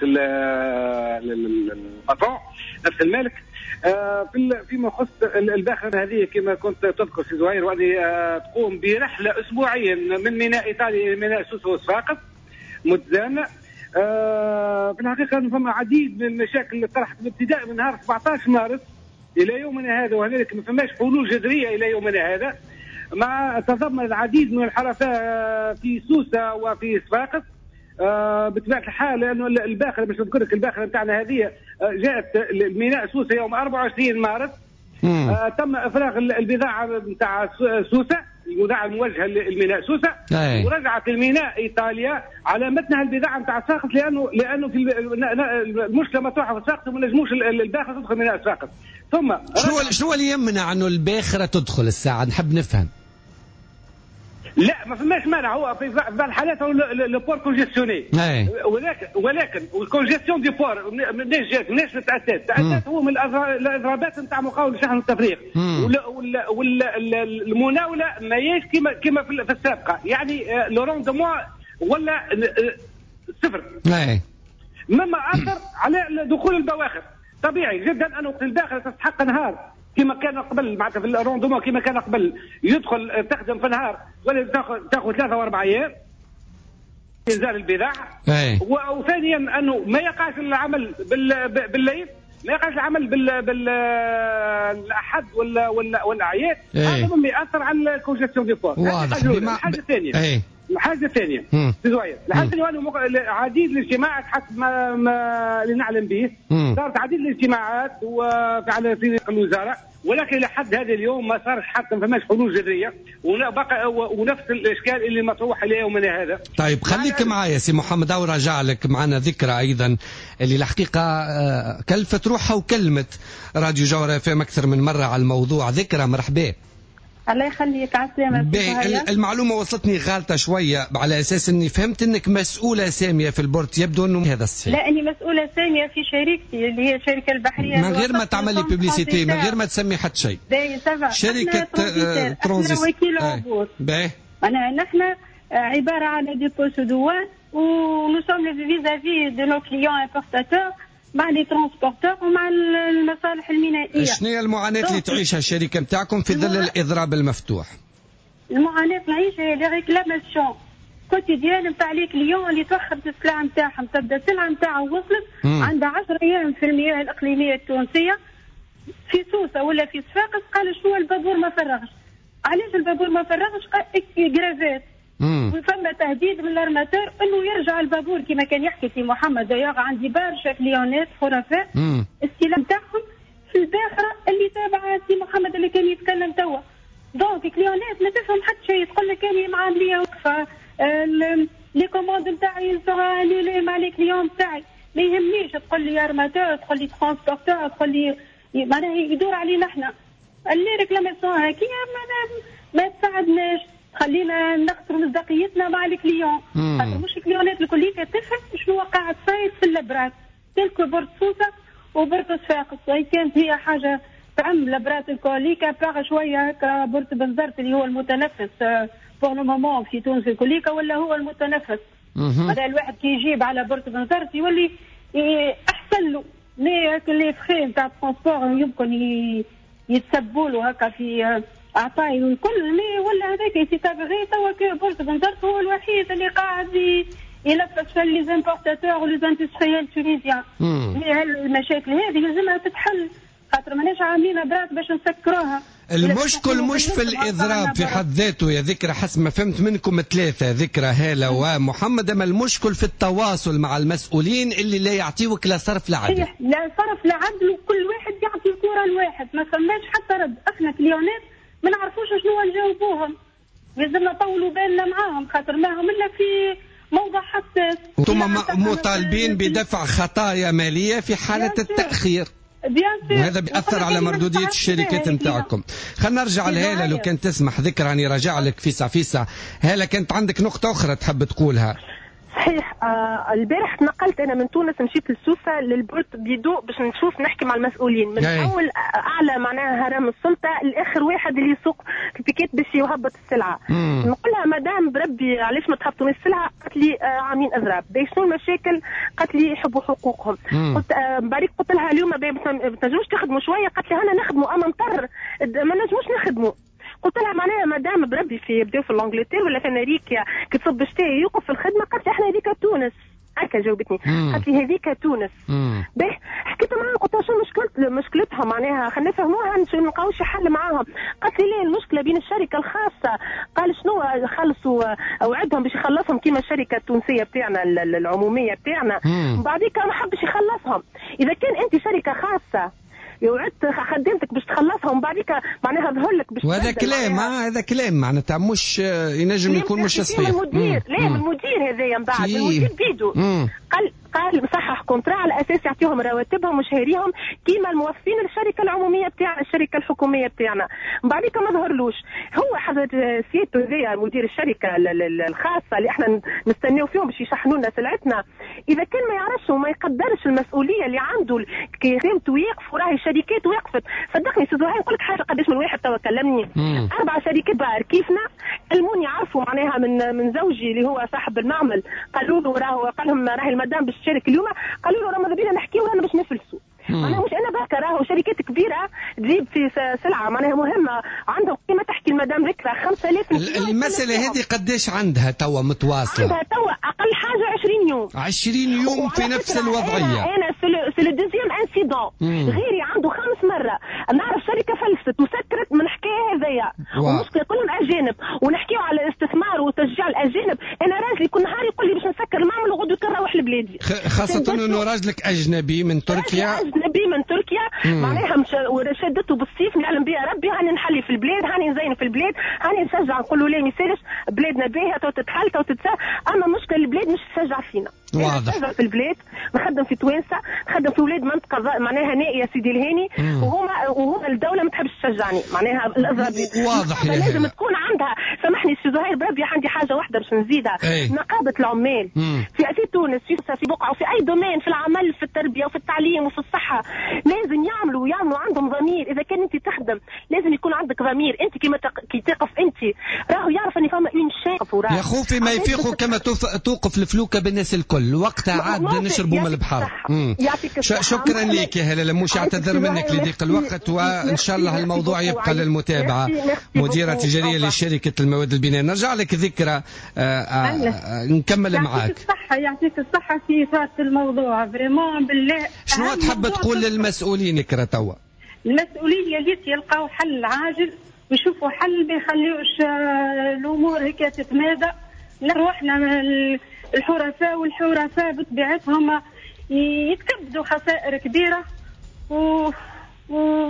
المطروح نفس المالك. في فيما يخص الباخره هذه كما كنت تذكر سي زهير، وهذه تقوم برحله اسبوعيا من ميناء ايطاليا الى ميناء سوسه وصفاقس متزامنه. في الحقيقه فما عديد من المشاكل اللي طرحت ابتداء من نهار سبعطاش مارس الى يومنا هذا، وهنالك ما فماش حلول جذريه الى يومنا هذا، مع تضمن العديد من الحركات في سوسه وفي صفاقس. آه بطبيعه الحال لانه الباخره باش نذكر لك الباخره نتاعنا هذه آه جاءت ميناء سوسه يوم أربعة وعشرين مارس. آه تم افراغ البضاعه نتاع سوسه، البضاعه الموجهه للميناء سوسه، ورجعت الميناء ايطاليا على متنها البضاعه نتاع صفاقس، لانه لانه في المشكله مطروحه في صفاقس وما نجموش الباخره تدخل ميناء صفاقس. ثم شنو شنو اللي يمنع انه الباخره تدخل الساعه؟ نحب نفهم. لا ما فماش مانع، هو في بعض الحالات هو لو بور كونجيستيوني، ولكن ولكن الكونجيستيون دي بور منين جات؟ منين تأتت؟ تأتت هو من الاضرابات نتاع مقاول الشحن والتفريغ، والمناوله ماهيش كما كما في السابقه، يعني لو روندمون ولا صفر، مما اثر على دخول البواخر. طبيعي جدا انه الباخره تستحق نهار كما كان قبل، معناتها في الروندومون كما كان قبل يدخل تخدم في نهار ولا تاخذ تاخذ ثلاثة وأربع أيام إنزال البضاعة. وثانيا أنه ما يقعش العمل بالليل، ما يقعش العمل بال بالأحد ولا ولا والأعياد، هذا مما يأثر على الكونجستيون دي بور. الحاجة الثانية الحاجة الثانية في زوير، الحاجة الثانية أنه عديد الاجتماعات حسب ما, ما اللي نعلم به، صارت عديد الاجتماعات وفي في الوزارة، ولكن لحد هذا اليوم ما صارش حتى ما فماش حلول جذريه، وبقى ونفس الاشكال اللي مطروح الى يومنا هذا. طيب خليك معايا سي محمد، او راجع لك معنا ذكرى ايضا اللي الحقيقه كلفت روحها وكلمت راديو جوهر اف ام اكثر من مره على الموضوع. ذكرى مرحبا. الله يخليك، على السلامة. المعلومة وصلتني غالطة شوية، على أساس أني فهمت أنك مسؤولة سامية في البورت، يبدو أنه هذا الصحيح. لا أني مسؤولة سامية في شركتي اللي هي الشركة البحرية، من غير ما تعملي بيبليسيتي، من غير ما تسمي حد شيء. شركة ترانزيت. احنا وكيل عبور. باهي. أنا نحن عبارة عن ديبو سودوان، ونو سوم فيزافي دو نو كليون امبورتاتور مع لي ترانسبورتور ومع المصالح المينائيه. شنو هي المعاناه اللي تعيشها الشركه نتاعكم في ظل الاضراب المفتوح؟ المعاناه نعيشها هي لي ريكلاماسيون كوتيديان نتاع لي كليون اللي توخرت السلعه نتاعهم، تبدا السلعه نتاعها وصلت عندها عشرة ايام في المياه الاقليميه التونسيه في سوسه ولا في صفاقس، قال شنو البابور ما فرغش. علاش البابور ما فرغش؟ جرافات. وفما تهديد من الارماتور انه يرجع البابور كما كان يحكي سي محمد. دايوغ عندي برشا كليونات خرافات استلام تاعهم في الباخره اللي تابعه سي محمد اللي كان يتكلم توا. دونك كليونات ما تفهم حتى شيء، تقول لك كان معامليه وقفه لي كوموند نتاعي سوغا انولي مع لي كليون تاعي، ما يهمنيش تقول لي ارماتور، تقول لي ترانسبورتور، تقول لي معناها يدور علينا احنا. اللي ريكلاماسيون هاكي ما, ما تساعدناش، خلينا نخسروا مصداقيتنا مع الكليون، خاطر مش الكليونات الكلية تفهم شنو قاعد صاير في اللبرات تلك بورت سوسة وبورت صفاقس. وهي كانت هي حاجة تعم لبرات الكوليكا باغ شوية هكا بورت بنزرت اللي هو المتنفس بور لو مومون في تونس الكوليكا، ولا هو المتنفس. هذا الواحد كي يجيب على بورت بنزرت يولي أحسن له لي لي فخي نتاع الترونسبور يمكن يتسبوا له هكا في أعطاي والكل، مي ولا هذاك يتابعي توا كي بورت بنزرت هو الوحيد اللي قاعد يلبس في لي زامبورتاتور ولي زاندستريال تونيزيان. مي هالمشاكل هذه لازمها تتحل، خاطر ماناش عاملين برات باش نسكروها. المشكل مش في الإضراب في حد ذاته يا ذكرى، حسب ما فهمت منكم ثلاثة، ذكرى هالة ومحمد، أما المشكل في التواصل مع المسؤولين اللي لا يعطيوك لا صرف لا عدل. لا صرف لا عدل، وكل واحد يعطي الكرة الواحد، ما فماش حتى رد. احنا كليونات ما نعرفوش شنو نجاوبوهم، لازمنا نطولوا بالنا معاهم، خاطر ما هم الا في موضع حساس. انتم مطالبين بدفع خطايا مالية في حالة التأخير، وهذا بيأثر على مردودية الشركات نتاعكم. خلينا نرجع لهالة لو كانت تسمح ذكرى، راني راجع لك فيسع فيسع. هالة كانت عندك نقطة أخرى تحب تقولها؟ صحيح. آه البارح تنقلت انا من تونس، مشيت لسوسه للبورت بيدو باش نشوف نحكي مع المسؤولين من أي. اول اعلى معناها هرم السلطه لاخر واحد اللي يسوق البيكيت باش يهبط السلعه. مم. نقول لها مدام بربي علاش ما تهبطوا من السلعه؟ قالت لي آه عاملين اضراب. باش شنو المشاكل؟ قالت لي يحبوا حقوقهم. مم. قلت آه بريك قلت لها اليوم ما تنجموش تخدموا شويه؟ قالت لي انا نخدموا اما مطر ما نجموش نخدموا. قلت لها معناها مدام بربي في يبداو في الانجلتير ولا في امريكا كي تصب الشتاء يوقف في الخدمه؟ قالت لي احنا هذيك تونس. هكا جاوبتني. قالت لي هذيك تونس. باهي حكيت معاها قلت لها شو مشكلت مشكلتها معناها خلينا نفهموها نلقاو شي حل معاها. قالت لي لا المشكله بين الشركه الخاصه. قال شنو خلصوا اوعدهم باش يخلصهم كيما الشركه التونسيه بتاعنا العموميه بتاعنا، بعديك ما حبش يخلصهم. اذا كان انت شركه خاصه وعدت خدمتك باش تخلصها ومن بعديك معناها ظهر لك باش وهذا كلام هذا كلام معناتها مش ينجم يكون مش صحيح. المدير لا من المدير هذايا من بعد المدير بيدو قال قال مصحح كونترا على اساس يعطيهم رواتبهم وشهريهم كيما الموظفين الشركه العموميه بتاعنا الشركه الحكوميه بتاعنا. من بعديك ما ظهرلوش هو حضرت سيادته هذايا مدير الشركه الخاصه اللي احنا نستناو فيهم باش يشحنوا لنا سلعتنا. اذا كان ما يعرفش وما يقدرش المسؤوليه اللي عنده كي قيمته يقف راهي شركات وقفت. صدقني سي زهير نقول لك حاجه قداش من واحد توا كلمني اربع شركات بار كيفنا كلموني يعرفوا معناها من من زوجي اللي هو صاحب المعمل قالوا له راهو قال لهم راهي المدام باش تشارك اليوم قالوا له راه ماذا بينا نحكيو انا باش نفلسوا. معناها مش انا باكا راهو شركات كبيره تجيب في سلعه معناها مهمه عندهم قيمه تحكي المدام ذكرى خمسة آلاف. المساله هذه قداش عندها توا متواصله؟ عندها توا اقل حاجه عشرين يوم. عشرين يوم في نفس الوضعيه. انا, أنا سي لو دوزيام انسيدون غيري عنده خمس مره نعرف شركه فلست وسكرت من حكايه هذيا والمشكله كلهم اجانب ونحكيو على الاستثمار وتشجيع الاجانب. انا راجلي كل نهار يقول لي باش نسكر المعمل وغدو كنروح لبلادي خاصه انه راجلك اجنبي من تركيا اجنبي من تركيا معناها شدته بالصيف نعلم بها ربي هاني نحلي في البلاد هاني نزين في البلاد هاني نشجع نقول له لا ما يسالش بلادنا باهيه تو تتحل تو تتسا. اما مشكله البلاد مش تشجع فينا. واضح. في البلاد نخدم في توانسه نخدم في ولاد منطقه معناها نائيه سيدي الهاني وهما وهما الدوله ما تحبش تشجعني معناها الاضرابيه. واضح لازم تكون عندها سامحني سي زهير بربي عندي حاجه واحده باش نزيدها. ايه؟ نقابه العمال في في تونس في في بقعه وفي اي دومين في العمل في التربيه وفي التعليم وفي الصحه لازم يعملوا ويعملوا عندهم ضمير. اذا كان انت تخدم لازم يكون عندك ضمير. انت كيما تق... كي تقف انت راهو يعرف ان فما اون شيء يا خوفي ما يفيقوا كما توف... توقف الفلوكه بالناس الكل وقتها عاد نشربوا من البحر. ش... شكرا لك يا هلال مش اعتذر منك لضيق الوقت وان شاء الله الموضوع يبقى للمتابعه. مديره تجاريه لشركه المواد البناء. نرجع لك ذكرى آه آه نكمل معاك. يعطيك الصحه يعطيك الصحه في اثاره الموضوع فريمون بالله. شنو تحب تقول للمسؤولين كرا توا؟ المسؤولين يا ليت يلقاو حل عاجل ويشوفوا حل ما يخليوش الامور هيك تتمادى. نروحنا الحرفاء والحرفاء بطبيعتهم يتكبدوا خسائر كبيره و, و...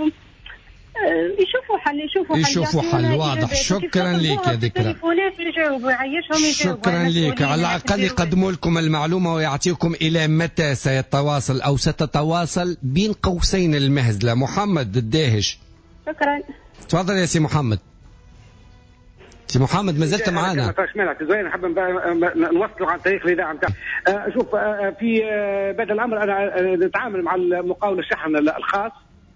يشوفوا حل يشوفوا حل يشوفوا حل واضح. شكرا لك يا ذكرى. يجاوبوا يعيشهم شكرا لك. على الأقل يقدموا لكم المعلومة ويعطيكم إلى متى سيتواصل أو ستتواصل بين قوسين المهزلة. محمد الداهش. شكرا. تفضل يا سي محمد. سي محمد ما زلت معنا. ما فيش مانع زين نحب نوصلوا عن تاريخ الاذاعه نتاع شوف في بدء الامر انا نتعامل مع مقاول الشحن الخاص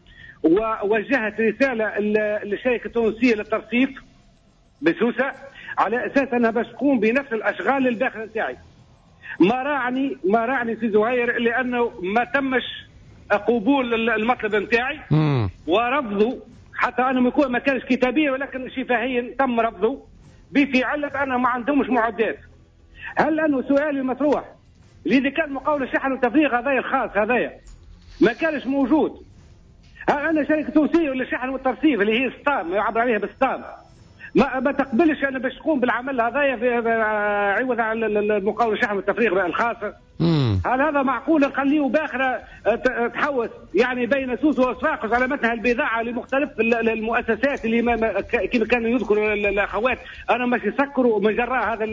ووجهت رساله للشركه التونسيه للترصيف بسوسه على اساس انها باش تقوم بنفس الاشغال الداخل نتاعي. ما راعني ما راعني في زهير لانه ما تمش قبول المطلب نتاعي ورفضوا حتى انا ما كانش كتابيه ولكن شفهيا تم رفضه في علة أنا ما عندهمش معدات. هل أنه سؤالي المطروح لذا كان مقاول الشحن والتفريغ هذايا الخاص هذايا ما كانش موجود. هل أنا شركة تونسية ولا الشحن والترصيف اللي هي ستام يعبر عليها بستام ما, ما تقبلش أنا باش تقوم بالعمل هذايا في عوض عن المقاول الشحن والتفريغ الخاصة؟ هل هذا معقول نخليه باخره تحوس يعني بين سوس وصفاقس على متن البضاعه لمختلف المؤسسات اللي ما كما كانوا يذكروا الاخوات انا مش يسكروا من جراء هذا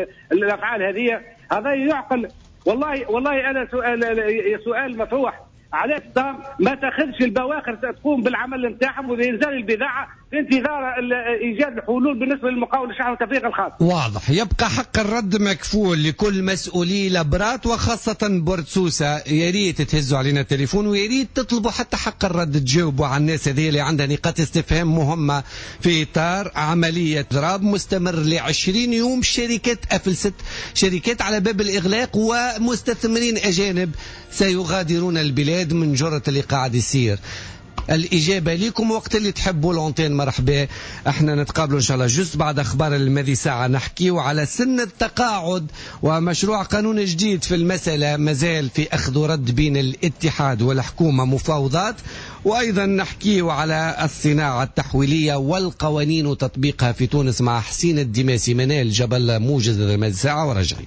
الافعال هذه؟ هذا يعقل؟ والله والله انا سؤال سؤال مطروح علاش الدار ما تاخذش البواخر تقوم بالعمل نتاعهم وإنزال البضاعة في انتظار إيجاد الحلول بالنسبة للمقاول الشعبي والتفريغ الخاص. واضح. يبقى حق الرد مكفول لكل مسؤولي لبرات وخاصة بورتسوسة. يا ريت تهزوا علينا التليفون ويا ريت تطلبوا حتى حق الرد، تجاوبوا على الناس هذه اللي عندها نقاط استفهام مهمة في إطار عملية إضراب مستمر لعشرين يوم. الشركات أفلست، شركات على باب الإغلاق، ومستثمرين أجانب سيغادرون البلاد من جرة اللي قاعد يصير. الإجابة لكم وقت اللي تحبوا لونتين. مرحبا، احنا نتقابلوا إن شاء الله جزء بعد أخبار الماضي ساعة نحكيو على سن التقاعد ومشروع قانون جديد في المسألة مازال في أخذ ورد بين الاتحاد والحكومة، مفاوضات، وأيضا نحكيو على الصناعة التحويلية والقوانين وتطبيقها في تونس مع حسين الدماسي. منال جبل موجز الماضي ساعة ورجعين.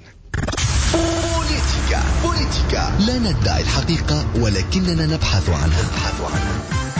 بوليتيكا بوليتيكا لا ندعي الحقيقة ولكننا نبحث عنها. نبحث عنها.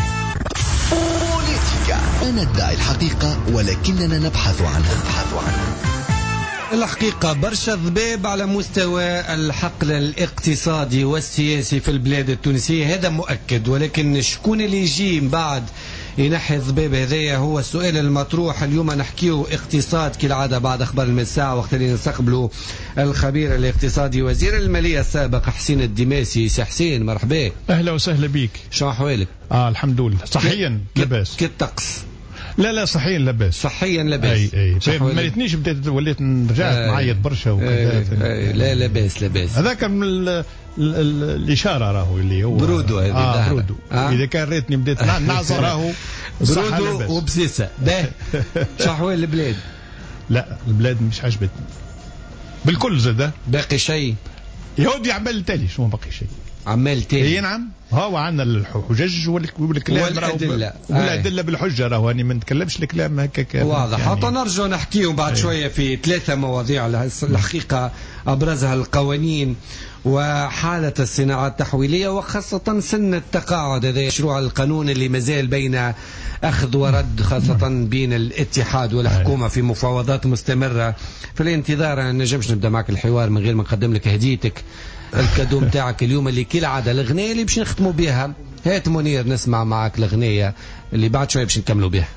بوليتيكا لا ندعي الحقيقة ولكننا نبحث عنها. نبحث عنها. الحقيقة برشا ضباب على مستوى الحقل الاقتصادي والسياسي في البلاد التونسية، هذا مؤكد، ولكن شكون اللي يجي من بعد ينحي الضباب هذايا هو السؤال المطروح. اليوم نحكيه اقتصاد كالعادة بعد أخبار المساء، وقت اللي نستقبلوا الخبير الاقتصادي وزير المالية السابق حسين الدماسي. سي حسين مرحبا. أهلا وسهلا بيك. شو أحوالك؟ آه الحمد لله. صحيا لاباس. كالطقس؟ لا لا صحيا لاباس. صحيا لاباس. اي اي ما ريتنيش بديت وليت رجعت معيط برشا وكذا. لا لاباس لاباس. هذاك من الاشاره راهو اللي هو برودو هذه. آه برودو. آه. اذا كان ريتني بديت نعصر راهو برودو وبسيسه. باهي. شو احوال البلاد؟ لا البلاد مش عجبتني بالكل. زاد باقي شيء يهودي عمال تالي. شو باقي شيء عمال تالي؟ اي نعم. هو عندنا الحجج والكلام والأدلة والأدلة بالحجة. راهو أنا ما نتكلمش الكلام هكاك واضح. يعني حتى نرجع نحكيه بعد أي. شوية في ثلاثة مواضيع الحقيقة أبرزها القوانين وحالة الصناعة التحويلية وخاصة سن التقاعد. هذا مشروع القانون اللي مازال بين أخذ ورد خاصة بين الاتحاد والحكومة في مفاوضات مستمرة. في الانتظار أنا نجمش نبدأ معك الحوار من غير ما نقدم لك هديتك الكادو متاعك اليوم اللي كالعادة الأغنية اللي باش نختموا بها. هات منير نسمع معك الأغنية اللي بعد شوية باش نكملوا بها.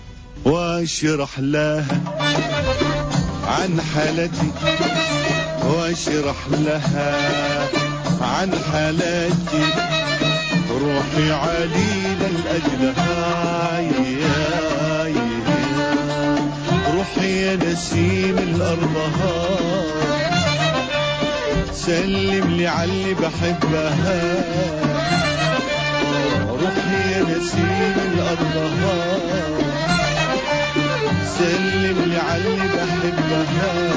واشرح لها عن حالتي، واشرح لها عن حالتي، روحي عليل الأجلها، روحي يا نسيم الأرضها، سلم لي علي بحبها، روحي يا نسيم الأرضها، سلم لي علي بحبها،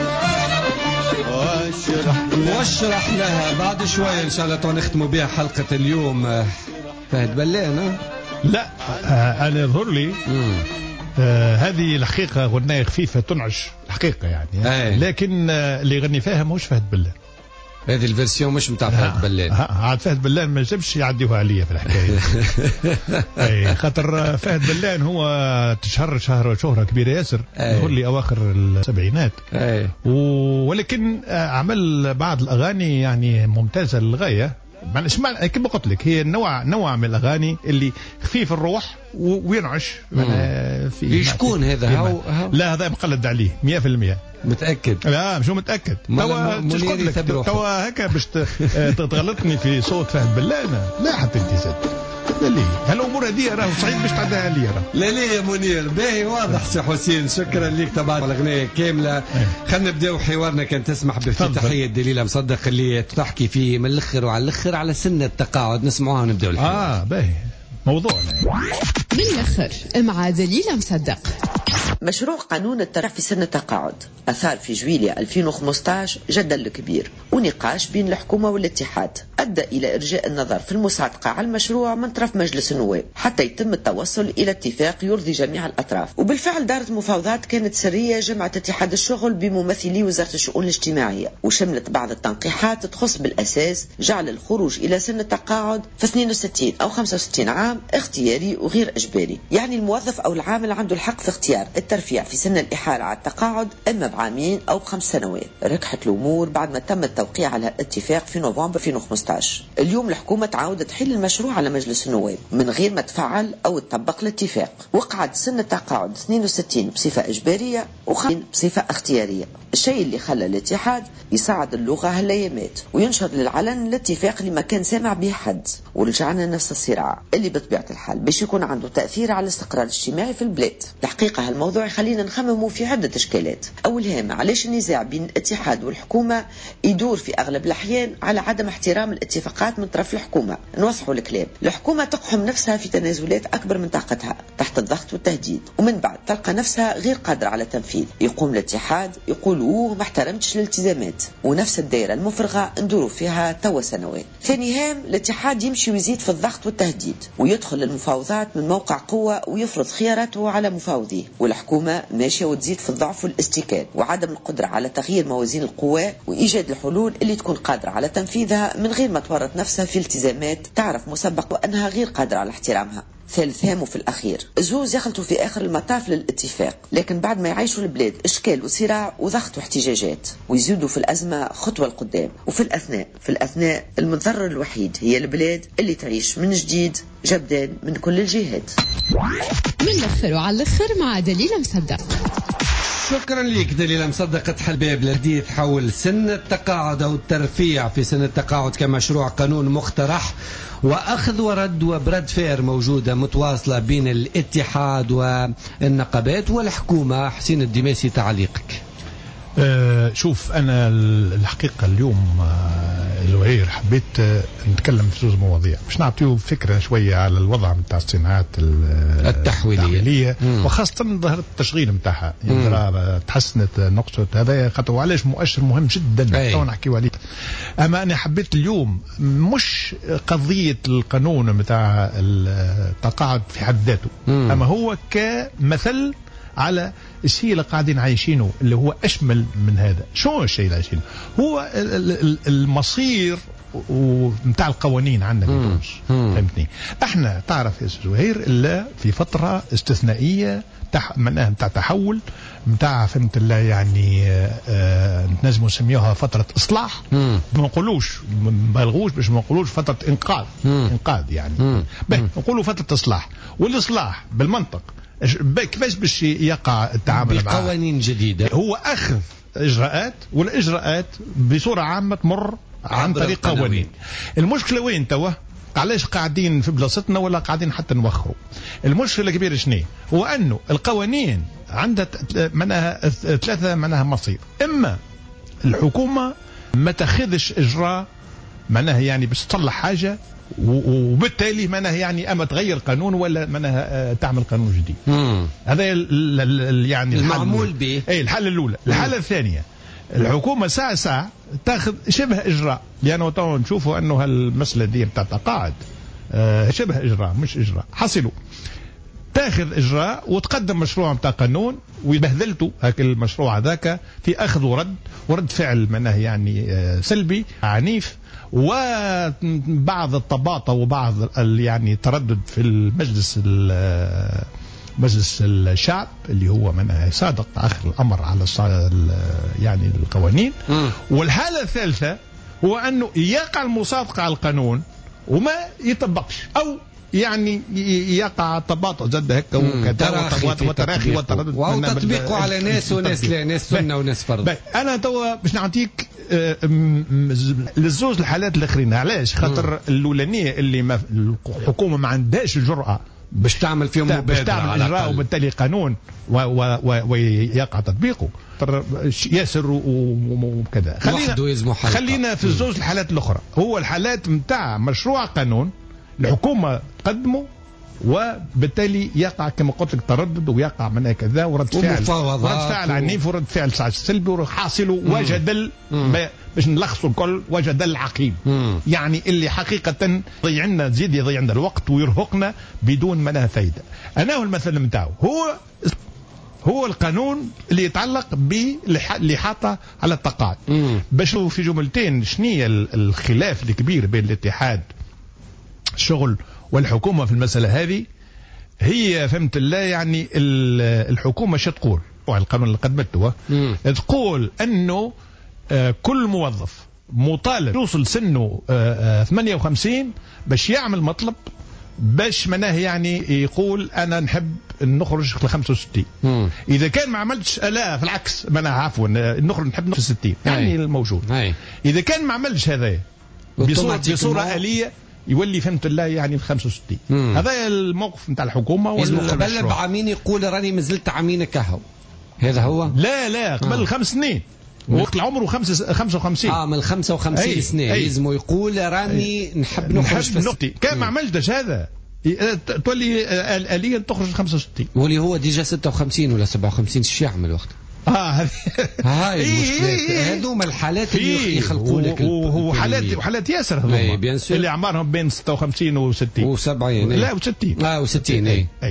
واشرح لها واشرح لها. بعد شوية إن شاء الله نختموا بها حلقة اليوم. فهد بلان؟ لا آه أنا يظهر لي آه هذه الحقيقة غناية خفيفة تنعش الحقيقة يعني. أي. لكن آه اللي يغني فيها مش فهد بلان. هذه الفيرسيون مش متاع فهد بلان. عاد فهد بلان ما جابش يعديوها عليا في الحكايه. اي خاطر فهد بلان هو تشهر شهر شهره كبيره ياسر يقول لي اواخر السبعينات. اي ولكن عمل بعض الاغاني يعني ممتازه للغايه. اسمع كما قلت لك هي نوع نوع من الاغاني اللي خفيف الروح وينعش. في شكون هذا؟ هو لا هذا مقلد عليه مية في المية. متأكد؟ لا مش متأكد. توا تقول لك توا هكا باش تغلطني في صوت فهد بلان. لا حتى انت زاد لا ليه هالامور هذه راه صعيب باش تعديها لي راه. لا ليه يا منير. باهي واضح سي حسين. شكرا لك طبعا الاغنيه كامله. خلينا نبداو حوارنا كان تسمح بافتتاحيه دليله مصدق اللي تحكي فيه من الاخر وعلى الاخر على سن التقاعد. نسمعوها ونبداو الحوار. اه باهي موضوعنا من الاخر مع دليله مصدق. مشروع قانون الترفيه في سن التقاعد أثار في جويلية ألفين وخمسة عشر جدل كبير ونقاش بين الحكومة والاتحاد أدى إلى إرجاء النظر في المصادقة على المشروع من طرف مجلس النواب حتى يتم التوصل إلى اتفاق يرضي جميع الأطراف. وبالفعل دارت مفاوضات كانت سرية جمعت اتحاد الشغل بممثلي وزارة الشؤون الاجتماعية وشملت بعض التنقيحات تخص بالأساس جعل الخروج إلى سن التقاعد في اثنين وستين أو خمسة وستين عام اختياري وغير إجباري. يعني الموظف أو العامل عنده الحق في اختيار الترفيع في سن الإحالة على التقاعد إما بعامين أو بخمس سنوات. ركحت الأمور بعد ما تم التوقيع على الاتفاق في نوفمبر ألفين وخمسة عشر. اليوم الحكومة تعاود تحل المشروع على مجلس النواب من غير ما تفعل أو تطبق الاتفاق، وقعد سن التقاعد اثنين وستين بصفة إجبارية وخمسين بصفة اختيارية، الشيء اللي خلى الاتحاد يصعد اللغة هالأيامات وينشر للعلن الاتفاق اللي ما كان سامع به حد، ورجعنا نفس الصراع اللي بطبيعة الحال باش يكون عنده تأثير على الاستقرار الاجتماعي في البلاد. الحقيقة هالموضوع يخلينا نخمموا في عدة إشكالات. أول هام، علاش النزاع بين الاتحاد والحكومة يدور في أغلب الأحيان على عدم احترام الاتفاقات من طرف الحكومة. نوضحوا الكلام، الحكومة تقحم نفسها في تنازلات أكبر من طاقتها تحت الضغط والتهديد، ومن بعد تلقى نفسها غير قادرة على التنفيذ. يقوم الاتحاد يقول اوه ما احترمتش الالتزامات، ونفس الدائرة المفرغة ندوروا فيها توا سنوات. ثاني هام، الاتحاد يمشي ويزيد في الضغط والتهديد ويدخل المفاوضات من موقع قوة ويفرض خياراته على مفاوضيه، والحكومة ماشية وتزيد في الضعف والاستكان وعدم القدرة على تغيير موازين القوى وإيجاد الحلول اللي تكون قادرة على تنفيذها من غير ما تورط نفسها في التزامات تعرف مسبق وأنها غير قادرة على احترامها. ثالث هام وفي الأخير، الزوز يخلطوا في آخر المطاف للاتفاق، لكن بعد ما يعيشوا البلاد إشكال وصراع وضغط واحتجاجات ويزيدوا في الأزمة خطوة القدام. وفي الأثناء في الأثناء المتضرر الوحيد هي البلاد اللي تعيش من جديد جبدان من كل الجهات. من الأخر وعلى الأخر مع دليل مصدق. شكرا لك دليل مصدق. تحل باب لدي تحول سن التقاعد أو الترفيع في سن التقاعد كمشروع قانون مقترح، وأخذ ورد وبرد فير موجودة متواصلة بين الاتحاد والنقابات والحكومة. حسين الدماسي، تعليقك؟ أه شوف، أنا الحقيقة اليوم زهير حبيت نتكلم في زوج مواضيع باش نعطيه فكرة شوية على الوضع متاع الصناعات التحويلية، وخاصة ظهر التشغيل متاعها يعني تحسنت نقصت. هذا خطوة علاش مؤشر مهم جدا تو نحكيو عليه. أما أنا حبيت اليوم مش قضية القانون متاع التقاعد في حد ذاته، أما هو كمثل على الشيء اللي قاعدين عايشينه اللي هو أشمل من هذا. شو الشيء اللي عايشينه؟ هو المصير ومتاع القوانين عندنا في تونس. فهمتني؟ احنا تعرف يا زهير إلا في فترة استثنائية تح... معناها متاع تحول متاع فهمت الله يعني آه... نجم نسميوها فترة إصلاح. ما نقولوش ما نبالغوش باش ما نقولوش فترة إنقاذ. إنقاذ يعني نقولوا فترة إصلاح. والإصلاح بالمنطق كيفاش باش يقع التعامل معه؟ بقوانين جديدة. هو أخذ إجراءات، والإجراءات بصورة عامة تمر عن طريق قوانين. المشكلة وين توا؟ علاش قاعدين في بلاصتنا ولا قاعدين حتى نوخروا؟ المشكلة الكبيرة شنو؟ هو أنه القوانين عندها منها ثلاثة منها مصير. إما الحكومة ما تاخذش إجراء معناها يعني باش تصلح حاجة، وبالتالي معناها يعني اما تغير قانون ولا معناها تعمل قانون جديد. مم. هذا يعني المعمول به. اي الحاله الاولى. الحاله الثانيه، الحكومه ساعه ساعه تاخذ شبه اجراء، لانه تو نشوفوا انه هالمساله دي بتاع التقاعد آه شبه اجراء مش اجراء. حصلوا تاخذ اجراء وتقدم مشروع بتاع قانون ويبهذلته هاك المشروع هذاك في اخذ ورد ورد فعل معناه يعني آه سلبي عنيف، وبعض الطباطة وبعض يعني تردد في المجلس مجلس الشعب اللي هو من صادق آخر الأمر على يعني القوانين. م. والحالة الثالثة هو أنه يقع المصادقة على القانون وما يطبقش، أو يعني يقع طباطة زد هيك وكذا وتراخي وتردد وتطبيقه على ناس وناس لا ناس سنة وناس فرض. أنا توا باش نعطيك للزوج الحالات الأخرين. علاش؟ خاطر الأولانية اللي ما الحكومة ما عندهاش الجرأة باش تعمل فيهم مبادرة، باش تعمل إجراء وبالتالي قانون ويقع تطبيقه ياسر وكذا. خلينا خلينا في الزوج الحالات الأخرى. هو الحالات متاع مشروع قانون الحكومة تقدمه وبالتالي يقع كما قلت لك تردد ويقع منها كذا ورد فعل ورد فعل عنيف ورد فعل سلبي وحاصل وجدل باش نلخصوا الكل وجدل عقيم. مم. يعني اللي حقيقة يضيع لنا زيد يضيع لنا الوقت ويرهقنا بدون منها فايدة. أنا هو المثل نتاعو هو هو القانون اللي يتعلق بالإحاطة على التقاعد. باش في جملتين شنية الخلاف الكبير بين الاتحاد الشغل والحكومة في المسألة هذه. هي فهمت الله يعني الحكومة شو تقول القانون اللي قدمته تقول أنه كل موظف مطالب يوصل سنه ثمانية وخمسين باش يعمل مطلب باش مناه يعني يقول أنا نحب نخرج في خمسة وستين. مم. إذا كان ما عملتش لا في العكس مناه عفوا نخرج نحب نخرج ستين يعني الموجود. هاي. إذا كان ما عملش هذا بصورة, بصورة آلية يولي فهمت الله يعني في خمسة وستين. هذا الموقف نتاع الحكومة. ولا قبل بعامين يقول راني مازلت عامين كهو هذا هو. لا لا قبل آه. خمس سنين وقت العمر خمسة خمسة وخمسين. اه من خمسة وخمسين سنة يلزموا يقول راني أي. نحب نخرج نحب كان ما عملتش هذا تولي آليا تخرج خمسة وستين. واللي هو ديجا ستة وخمسين ولا سبعة وخمسين شو يعمل وقت؟ اه هاي المشكلات هذوما الحالات اللي يخلقوا لك وهو حالات وحالات ياسر هذوما اللي اعمارهم بين ستة وخمسين وستين وسبعين لا وستين اه وستين اي اي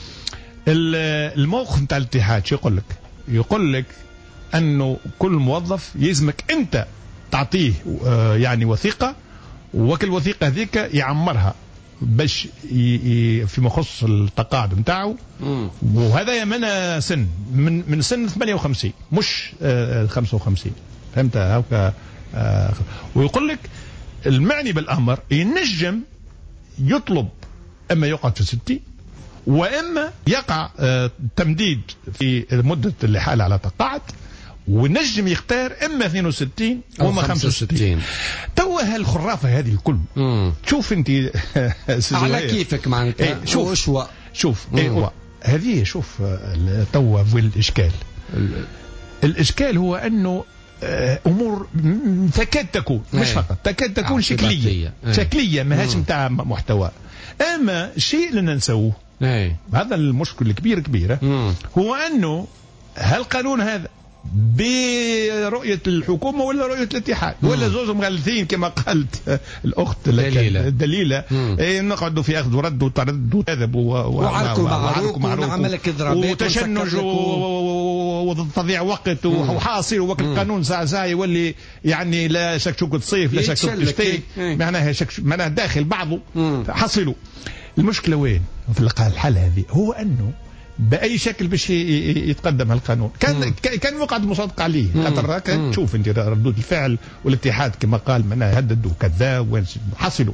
الموقف نتاع الاتحاد شو يقول لك؟ يقول لك انه كل موظف يلزمك انت تعطيه آه يعني وثيقه وكل الوثيقه هذيك يعمرها باش فيما يخص التقاعد نتاعو وهذا يمنى سن من من سن ثمانية وخمسين مش آه خمسة وخمسين فهمت هكا. آه ويقول لك المعني بالامر ينجم يطلب اما يقعد في ستين واما يقع آه تمديد في مده اللي حال على تقاعد ونجم يختار اما اثنين وستين وما خمسة وستين. توا هالخرافه هذه الكل مم. شوف انت على كيفك معناتها ايه شوف شو شوف ايه هذه شوف توا والاشكال الاشكال هو انه امور تكاد تكون مش فقط تكاد تكون شكليه ايه. شكليه ماهاش نتاع محتوى. اما شيء اللي ننسوه ايه. هذا المشكل الكبير كبيره مم. هو انه هالقانون هذا برؤية الحكومة ولا رؤية الاتحاد ولا زوز مغلثين كما قالت الأخت دليلة الدليلة إيه نقعدوا في أخذ ورد وطرد وكذب وعركوا معروك ونعمل وتشنج وتضيع وقت وحاصل وقت القانون ساعة ساعة يولي يعني لا شكشوك تصيف لا شكشوك تشتي معناها شكش معناها داخل بعضه حصلوا. المشكلة وين في الحالة هذه هو أنه بأي شكل باش يتقدم هالقانون كان مم. كان وقعت مصادقة عليه خاطر كان تشوف انت ردود الفعل والاتحاد كما قال معناها هددوا كذا وين حصلوا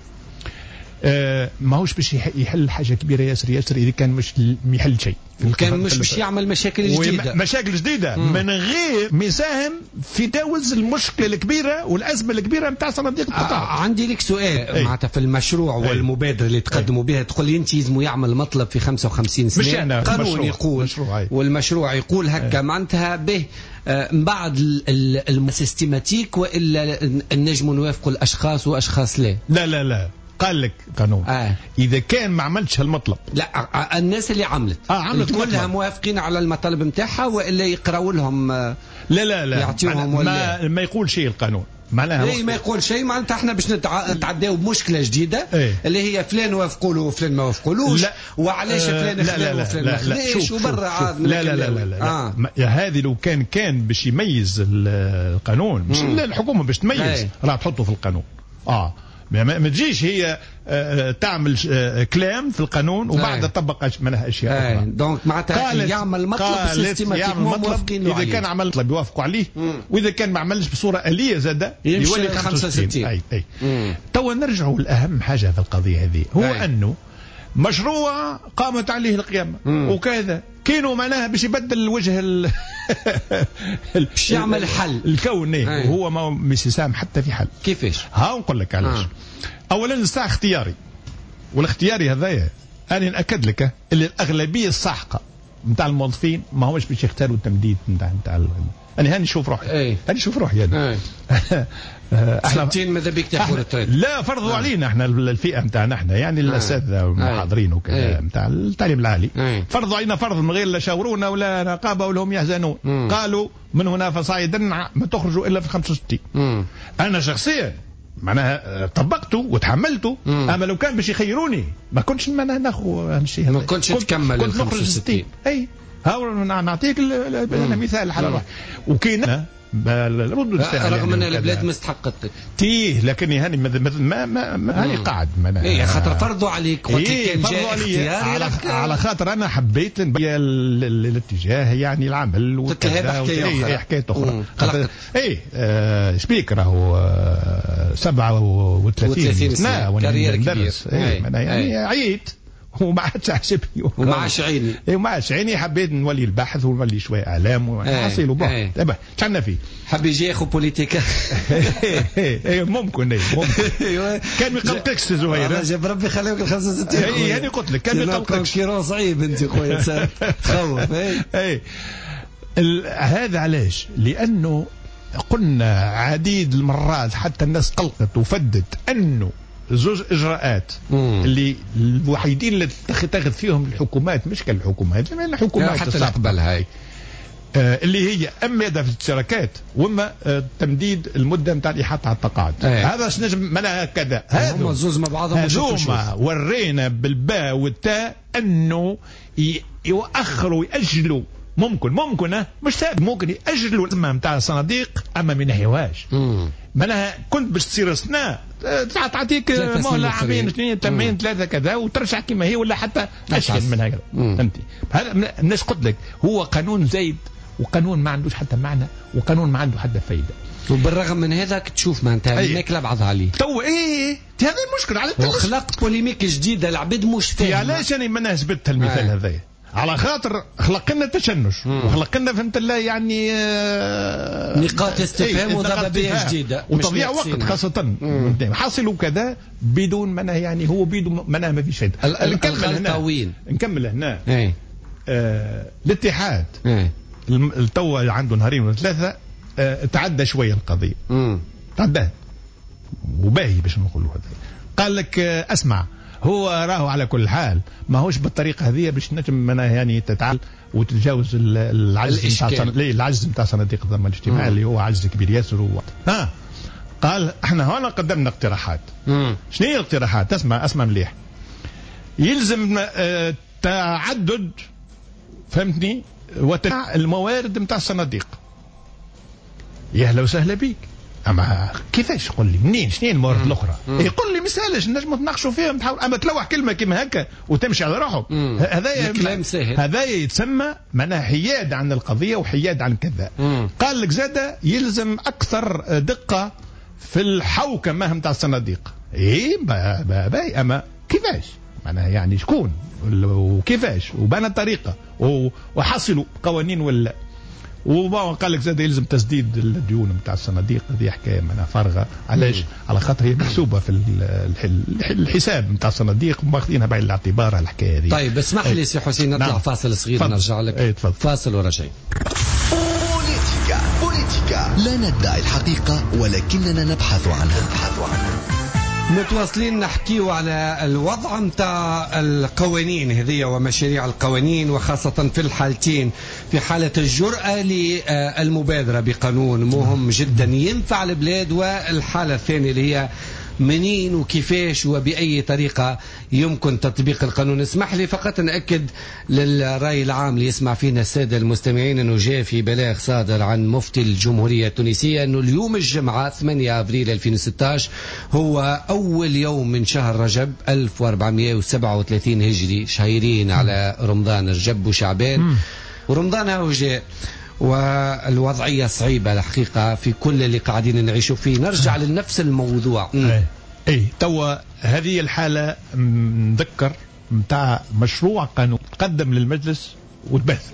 آه ما هوش باش يحل حاجة كبيرة ياسر ياسر إذا كان مش ما يحل شيء وكان مش باش يعمل مشاكل جديدة مشاكل جديدة مم. من غير ما يساهم في تجاوز المشكلة الكبيرة والأزمة الكبيرة نتاع صناديق القطاع. عندي لك سؤال معناتها في المشروع أي. والمبادرة اللي تقدموا بها تقول لي أنت يلزموا يعمل مطلب في خمسة وخمسين سنة مش أنا قانون يقول والمشروع يقول هكا معناتها به من بعد السيستماتيك وإلا النجم نوافقوا الأشخاص وأشخاص لا لا لا لا قال لك قانون آه. اذا كان ما عملتش هالمطلب لا الناس اللي عملت اه عملت كلها موافقين على المطالب نتاعها والا يقراوا لهم لا لا لا يعطيهم ولا ما, ما يقول شيء القانون معناها اي ما يقول شيء معناتها احنا باش نتعداو بمشكله جديده ايه؟ اللي هي فلان وافقوا له وفلان ما وافقولوش وعلاش فلان خلاه وفلان ما خلاش وبرا عاد لا لا لا لا, لا, آه. لا. هذه لو كان كان باش يميز القانون مش الحكومه باش تميز راح تحطه في القانون اه ما تجيش هي تعمل كلام في القانون وبعد تطبق منها اشياء اخرى. دونك معناتها يعمل مطلب سيستماتيك موافقين اذا كان عمل مطلب يوافقوا عليه واذا كان ما عملش بصوره آلية زاد يولي خمسة وستين. اي اي توا نرجعوا لاهم حاجه في القضيه هذه هو أي. انه مشروع قامت عليه القيامه مم. وكذا كانوا معناها باش يبدل الوجه ال باش يعمل حل الكون ايه وهو ما مش يساهم حتى في حل. كيفاش؟ ها نقول لك علاش. آه. اولا الساعه اختياري والاختياري هذايا انا ناكد لك اللي الاغلبيه الساحقه نتاع الموظفين ما هوش باش يختاروا التمديد نتاع نتاع انا هاني نشوف روحي ايه. هاني نشوف روحي انا احنا ستين ماذا بيك تاخذ التريد لا فرضوا آه. علينا احنا الفئه نتاعنا احنا يعني آه. الاساتذه والمحاضرين وكذا نتاع التعليم العالي آه. فرضوا علينا فرض من غير لا شاورونا ولا نقابه ولا هم يحزنون آه. قالوا من هنا فصاعدا ما تخرجوا الا في خمسة وستين. آه. انا شخصيا معناها طبقته وتحملته مم. اما لو كان باش يخيروني ما كنتش معناها ناخذ هالشيء ما كنتش تكمل كنت نخرج ستين. اي ها نعطيك مثال على روحي وكاين لابد رغم ان البلاد مستحقت تيه، لكن هاني ما ما ما, ما هاني قاعد ايه خاطر فرضوا عليك قلت إيه كان جاء اختيار على, على خاطر انا حبيت الاتجاه يعني العمل وكذا ايه حكايه اخرى ايه آه سبيك راهو آه سبعة وثلاثين سنه وانا ندرس ايه انا يعني عييت وما عادش عجبني وما عادش عيني وما عادش عيني حبيت نولي البحث ونولي شويه اعلام وحصل وبا تبع شعنا فيه حب يجي ياخذ بوليتيكا اي ممكن اي ممكن كان يقلقكش زهير جاب ربي خليك ال خمسة وستين اي يعني قلت لك كان يقلقكش كيرو صعيب انت خويا تخوف اي هذا علاش؟ لانه قلنا عديد المرات حتى الناس قلقت وفدت انه زوج اجراءات مم. اللي الوحيدين اللي تاخذ فيهم الحكومات مش كالحكومات زي الحكومات حتى تقبل هاي آه اللي هي اما يدها في الشراكات واما آه تمديد المده نتاع الاحاطه على التقاعد. ايه. هذا نجم منها كذا هذا زوز مع بعضهم هذوما ورينا بالباء والتاء انه يؤخروا ويأجلوا ممكن ممكن اه مش ثابت ممكن يأجلوا الأزمة نتاع الصناديق اما ما ينهيوهاش. معناها كنت باش تصير سنة تعطيك مهلة عامين اثنين ثمانين ثلاثة كذا وترجع كما هي ولا حتى أشهر من هكذا. فهمتي؟ هذا الناس قلت لك هو قانون زايد وقانون ما عندوش حتى معنى وقانون ما عنده حتى فايدة. وبالرغم من هذاك تشوف معناتها الماكله بعضها عليه تو ايه هذه المشكلة على وخلقت بوليميك جديدة العباد مش فاهم علاش أنا ما نثبت المثال هذا على خاطر خلق لنا تشنج وخلق لنا فهمت الله يعني آه نقاط استفهام ايه وضبابيه جديده وتضيع وقت خاصه حاصل كذا بدون منه يعني هو بدون منه ما فيش فايده. نكمل هنا نكمل هنا ايه. آه الاتحاد ايه. التو عنده نهارين ولا ثلاثه آه تعدى شويه القضيه تعدى وباهي باش نقولوا هذا قال لك آه اسمع هو راهو على كل حال ما هوش بالطريقه هذه باش نجم منها يعني تتعال وتتجاوز العجز نتاع العجز نتاع صناديق الضمان الاجتماعي اللي هو عجز كبير ياسر و... ها قال احنا هنا قدمنا اقتراحات. شنو هي الاقتراحات؟ اسمع اسمع مليح. يلزم اه تعدد فهمتني وتنوع الموارد نتاع الصناديق. يا اهلا وسهلا بيك. اما كيفاش قل لي منين شنو الموارد الاخرى؟ يقول لي مثالش نجم نتناقشوا فيهم تحاول اما تلوح كلمه كما هكا وتمشي على روحك هذا كلام سهل هذا يتسمى معناها حياد عن القضيه وحياد عن كذا. قال لك زاد يلزم اكثر دقه في الحوكمه نتاع الصناديق. ايه باي اما كيفاش؟ معناها يعني شكون وكيفاش وبان الطريقه وحصلوا قوانين ولا وقال لك زاد يلزم تسديد الديون نتاع الصناديق. هذه حكايه منها فارغه علاش؟ على خاطر هي محسوبه في الحساب نتاع الصناديق وماخذينها بعين الاعتبار الحكايه هذه. طيب اسمح لي سي حسين نطلع نعم. فاصل صغير فضل. نرجع لك ايه فاصل وراجعين. بوليتيكا بوليتيكا لا ندعي الحقيقه ولكننا نبحث عنها نبحث عنها متواصلين نحكيو على الوضع متاع القوانين هذه ومشاريع القوانين وخاصة في الحالتين في حالة الجرأة للمبادرة بقانون مهم جدا ينفع البلاد والحالة الثانية اللي هي منين وكيفاش وبأي طريقة يمكن تطبيق القانون. اسمح لي فقط نأكد للرأي العام اللي يسمع فينا السادة المستمعين أنه جاء في بلاغ صادر عن مفتي الجمهورية التونسية أنه اليوم الجمعة ثمانية أبريل ألفين وستة عشر هو أول يوم من شهر رجب ألف وأربعمائة وسبعة وثلاثين هجري شهيرين على رمضان رجب وشعبان ورمضان هو جاء والوضعية صعيبة الحقيقة في كل اللي قاعدين نعيشوا فيه. نرجع لنفس الموضوع. اي اي توا هذه الحالة نذكر متاع مشروع قانون تقدم للمجلس وتبث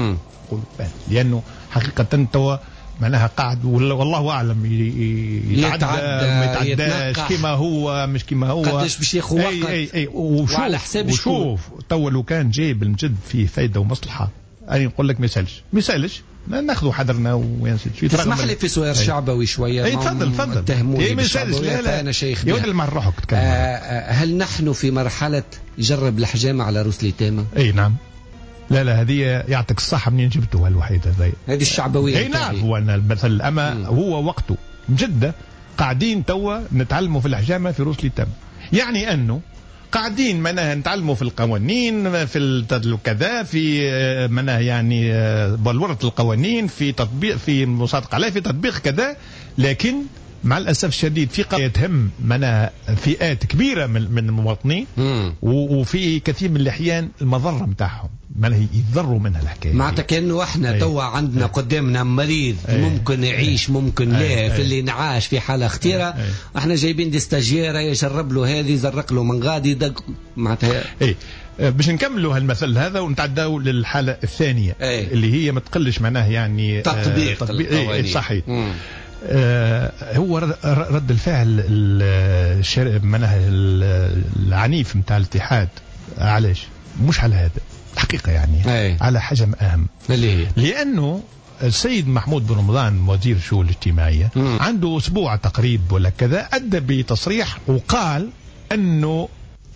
لأنه حقيقة توا معناها قاعد والله أعلم يتعدى ما يتعداش كما هو مش كما هو قداش باش ياخذ وقت اي اي اي وشوف وعلى حساب وشوف توا لو كان جايب المجد فيه فايدة ومصلحة أنا نقول لك ما يسالش ما يسالش ناخذوا حذرنا وينسلش. تسمح لي في سؤال شعبوي شويه. اي تفضل تفضل. تهموني ما يسالش لا لا انا شيخ يا ولد مع روحك تكلم. آه هل نحن في مرحله جرب الحجامه على روس اليتامى؟ اي نعم. لا لا هذه يعطيك الصحه منين جبتوها الوحيده هذه هذه الشعبويه. اي نعم هو المثل اما مم. هو وقته جده قاعدين توا نتعلموا في الحجامه في روس اليتامى يعني انه قاعدين معناها نتعلموا في القوانين في كذا في معناها يعني بلورة القوانين في تطبيق في مصادقة عليه في تطبيق كذا، لكن مع الأسف الشديد في قضايا تهم معناها فئات كبيرة من من المواطنين، وفي كثير من الأحيان المضرة متاعهم معناها يتضروا منها الحكاية. معناتها كأنه احنا توا عندنا قدامنا مريض ممكن يعيش ممكن لا، في اللي نعاش في حالة خطيرة احنا جايبين دي ستاجير يجرب له هذه زرق له من غادي دق معناتها. اي باش نكملوا هالمثل هذا ونتعداو للحالة الثانية أي. اللي هي ما تقلش معناها يعني تطبيق, آه تطبيق القوانين. صحيح. آه هو رد الفعل معناها العنيف نتاع الاتحاد. علاش؟ مش على هذا الحقيقة يعني أي. على حاجة أهم اللي هي لأنه السيد محمود بن رمضان وزير الشؤون الاجتماعية مم. عنده أسبوع تقريبا ولا كذا أدى بتصريح وقال أنه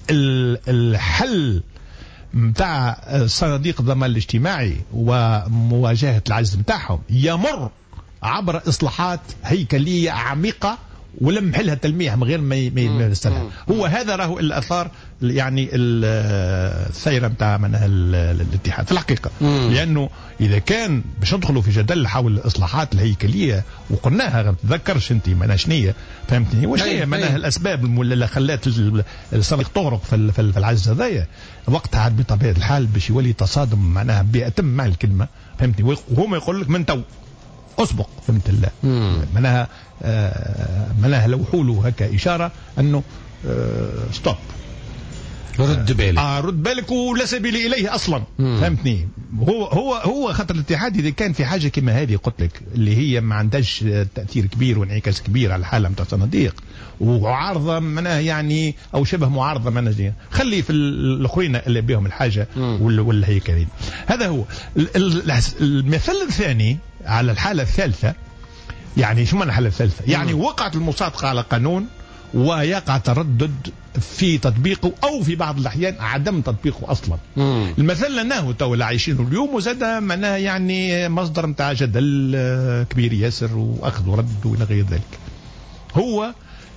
الحل متاع صناديق الضمان الاجتماعي ومواجهة العجز متاعهم يمر عبر إصلاحات هيكلية عميقة ولم حلها تلميح من غير ما يستلها. هو هذا راهو الأثار يعني الثيرة متاع من الاتحاد في الحقيقة. مم. لأنه إذا كان باش ندخلوا في جدل حول الإصلاحات الهيكلية وقلناها ما تذكرش أنت معناها شنية فهمتني واش هي معناها الأسباب اللي خلات الصندوق تغرق في في العجز هذايا وقتها عاد بطبيعة الحال باش يولي تصادم معناها بأتم معنى الكلمة فهمتني وهم يقول لك من تو أسبق فهمت الله معناها آه معناها لو حولوا هكا إشارة أنه آه ستوب رد بالك آه رد بالك ولا سبيل إليه أصلا. مم. فهمتني هو هو هو خطر الاتحاد إذا كان في حاجة كما هذه قلت لك اللي هي ما عندهاش تأثير كبير وانعكاس كبير على الحالة متاع الصناديق وعارضة معناها يعني أو شبه معارضة معناها خلي في الآخرين اللي بهم الحاجة ولا ولا هي كذي. هذا هو المثل الثاني على الحالة الثالثة. يعني شو معنى الحالة الثالثة؟ يعني مم. وقعت المصادقة على قانون ويقع تردد في تطبيقه أو في بعض الأحيان عدم تطبيقه أصلا. مم. المثل لأنه تو اللي عايشينه اليوم وزاد معناه يعني مصدر متاع جدل كبير ياسر وأخذ ورد وإلى غير ذلك. هو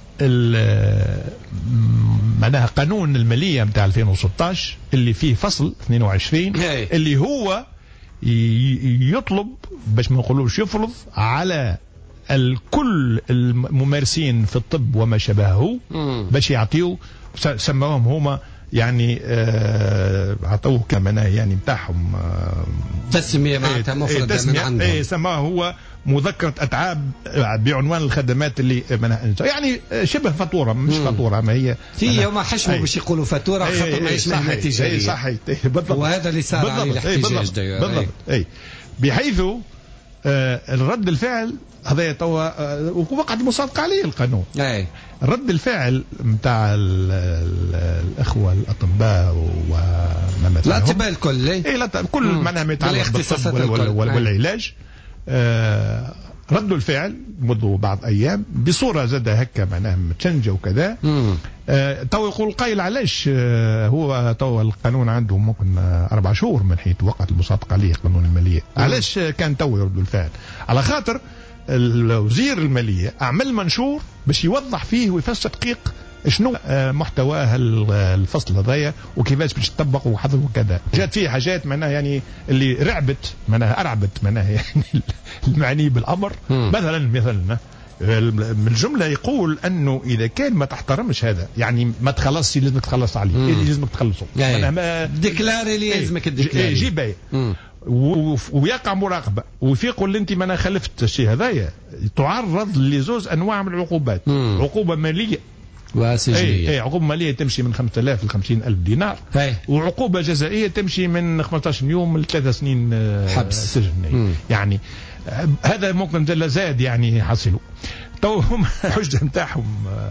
معناها قانون المالية متاع ألفين وستة عشر اللي فيه فصل اثنين وعشرين اللي هو يطلب باش ما نقولوش يفرض على الكل الممارسين في الطب وما شبهه باش يعطيو سماهم هما يعني عطوه آه كمان يعني بتاعهم آه تسمية معناتها مفردة من عندهم. ايه سماه هو مذكرة أتعاب بعنوان الخدمات اللي منها يعني شبه فاتورة مش مم. فاتورة ما هي في يوم حشموا باش يقولوا فاتورة خاطر ما يشملها تجارية. صحيح بالضبط وهذا اللي صار عليه الاحتجاج بالضبط. اي بحيث آه الرد الفعل هذا توا آه وقعت مصادقة عليه القانون. أي. رد الفعل متاع الأخوة الأطباء وما الأطباء الكل إيه لا كل معناها ما يتعلق بالطب والعلاج آه ردوا الفعل منذ بعض أيام بصورة زاد هكا معناها متشنجة وكذا. آه تو يقول قايل علاش آه هو تو القانون عنده ممكن آه أربع شهور من حيث وقعت المصادقة عليه قانون المالية. علاش آه كان تو يردوا الفعل على خاطر الوزير المالية أعمل منشور باش يوضح فيه ويفسر دقيق شنو محتواه الفصل هذايا وكيفاش باش تطبق وحظر وكذا. جات فيه حاجات معناها يعني اللي رعبت معناها أرعبت معناها يعني المعني بالأمر. مثلا مثلا من الجملة يقول أنه إذا كان ما تحترمش هذا يعني ما تخلصش لازمك تخلص عليه اللي لازمك تخلصه ديكلاري اللي لازمك الديكلاري جيبه ويقع مراقبة ويفيق اللي انت ما خلفت الشيء هذايا تعرض لزوز أنواع من العقوبات. مم. عقوبة مالية وسجنية. اي عقوبة مالية تمشي من خمسة آلاف ل خمسين ألف دينار. هي. وعقوبة جزائية تمشي من خمسة عشر يوم ل ثلاث سنين حبس سجن. يعني هذا ممكن زل زاد يعني يحصلوا تو هم حجة نتاعهم.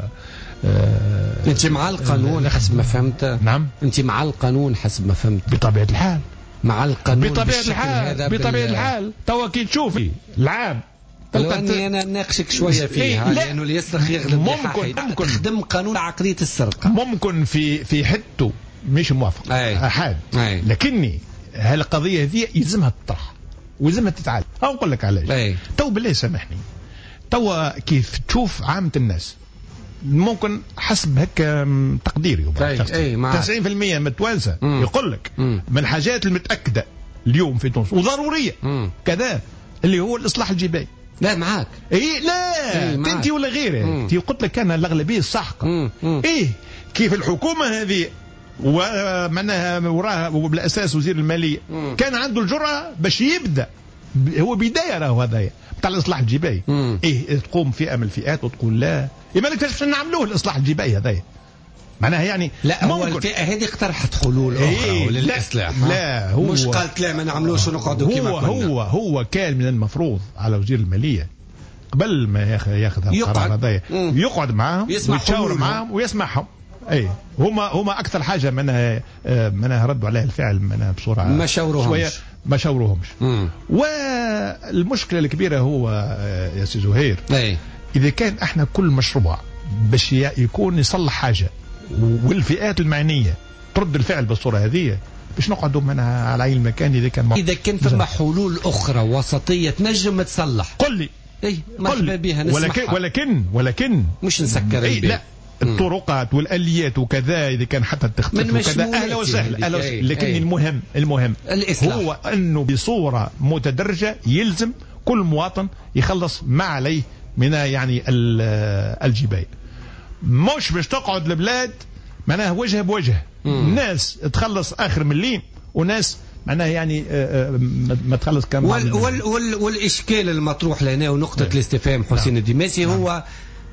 آه انت مع القانون حسب ما فهمت. نعم انت مع القانون حسب ما فهمت. بطبيعة الحال مع القانون بطبيعة الحال بطبيعة الحال توا كي تشوفي العام لو اني انا ناقشك شويه فيها لانه اللي يصرخ يغلب. ممكن ممكن تخدم قانون عقليه السرقه ممكن في في حدته مش موافق احد لكني هالقضيه هذه يلزمها تطرح ويلزمها تتعالج. او نقول لك علاش تو بالله سامحني توا كيف تشوف عامه الناس ممكن حسب هكا تقديري تسعين بالمئة متوازة يقول لك من الحاجات المتأكدة اليوم في تونس وضرورية كذا اللي هو الإصلاح الجبائي. لا معاك اي لا انت ولا غيره انت قلت لك انا الاغلبيه الساحقه ايه كيف الحكومه هذه ومعناها وراها وبالاساس وزير الماليه مم. كان عنده الجرأه باش يبدا هو بدايه راهو هذايا بتاع الاصلاح الجبائي ايه تقوم فئه من الفئات وتقول لا ما نكتشفش نعملوه الاصلاح الجبائي هذايا معناها يعني لا هو الفئه هذه اقترحت حلول اخرى إيه للاصلاح لا, لا هو مش قالت لا ما نعملوش ونقعدوا كما كنا هو هو كان من المفروض على وزير الماليه قبل ما ياخذ القرار هذايا يقعد معاهم ويتشاور معاهم ويسمعهم اي هما هما اكثر حاجه منها منها ردوا عليها الفعل منها بصوره ما شاوروهمش ما شاوروهمش والمشكله الكبيره هو يا سي زهير أي. اذا كان احنا كل مشروع باش يكون يصلح حاجه والفئات المعنيه ترد الفعل بالصوره هذه باش نقعدوا منها على اي المكان اذا كان اذا كان فما حلول اخرى وسطيه تنجم تصلح قل لي اي مرحبا بها نسمعها ولكن ولكن ولكن مش نسكر البيت لا الطرقات والاليات وكذا اذا كان حتى التخطيط وكذا اهلا وسهلا لكن أي. المهم المهم الإصلاح. هو انه بصوره متدرجه يلزم كل مواطن يخلص ما عليه من يعني الجبايه مش باش تقعد البلاد معناها وجه بوجه مم. ناس تخلص اخر مليم وناس معناها يعني ما تخلص كم وال وال وال والاشكال المطروح لهنا ونقطه أي. الاستفهام حسين الدماسي نعم. هو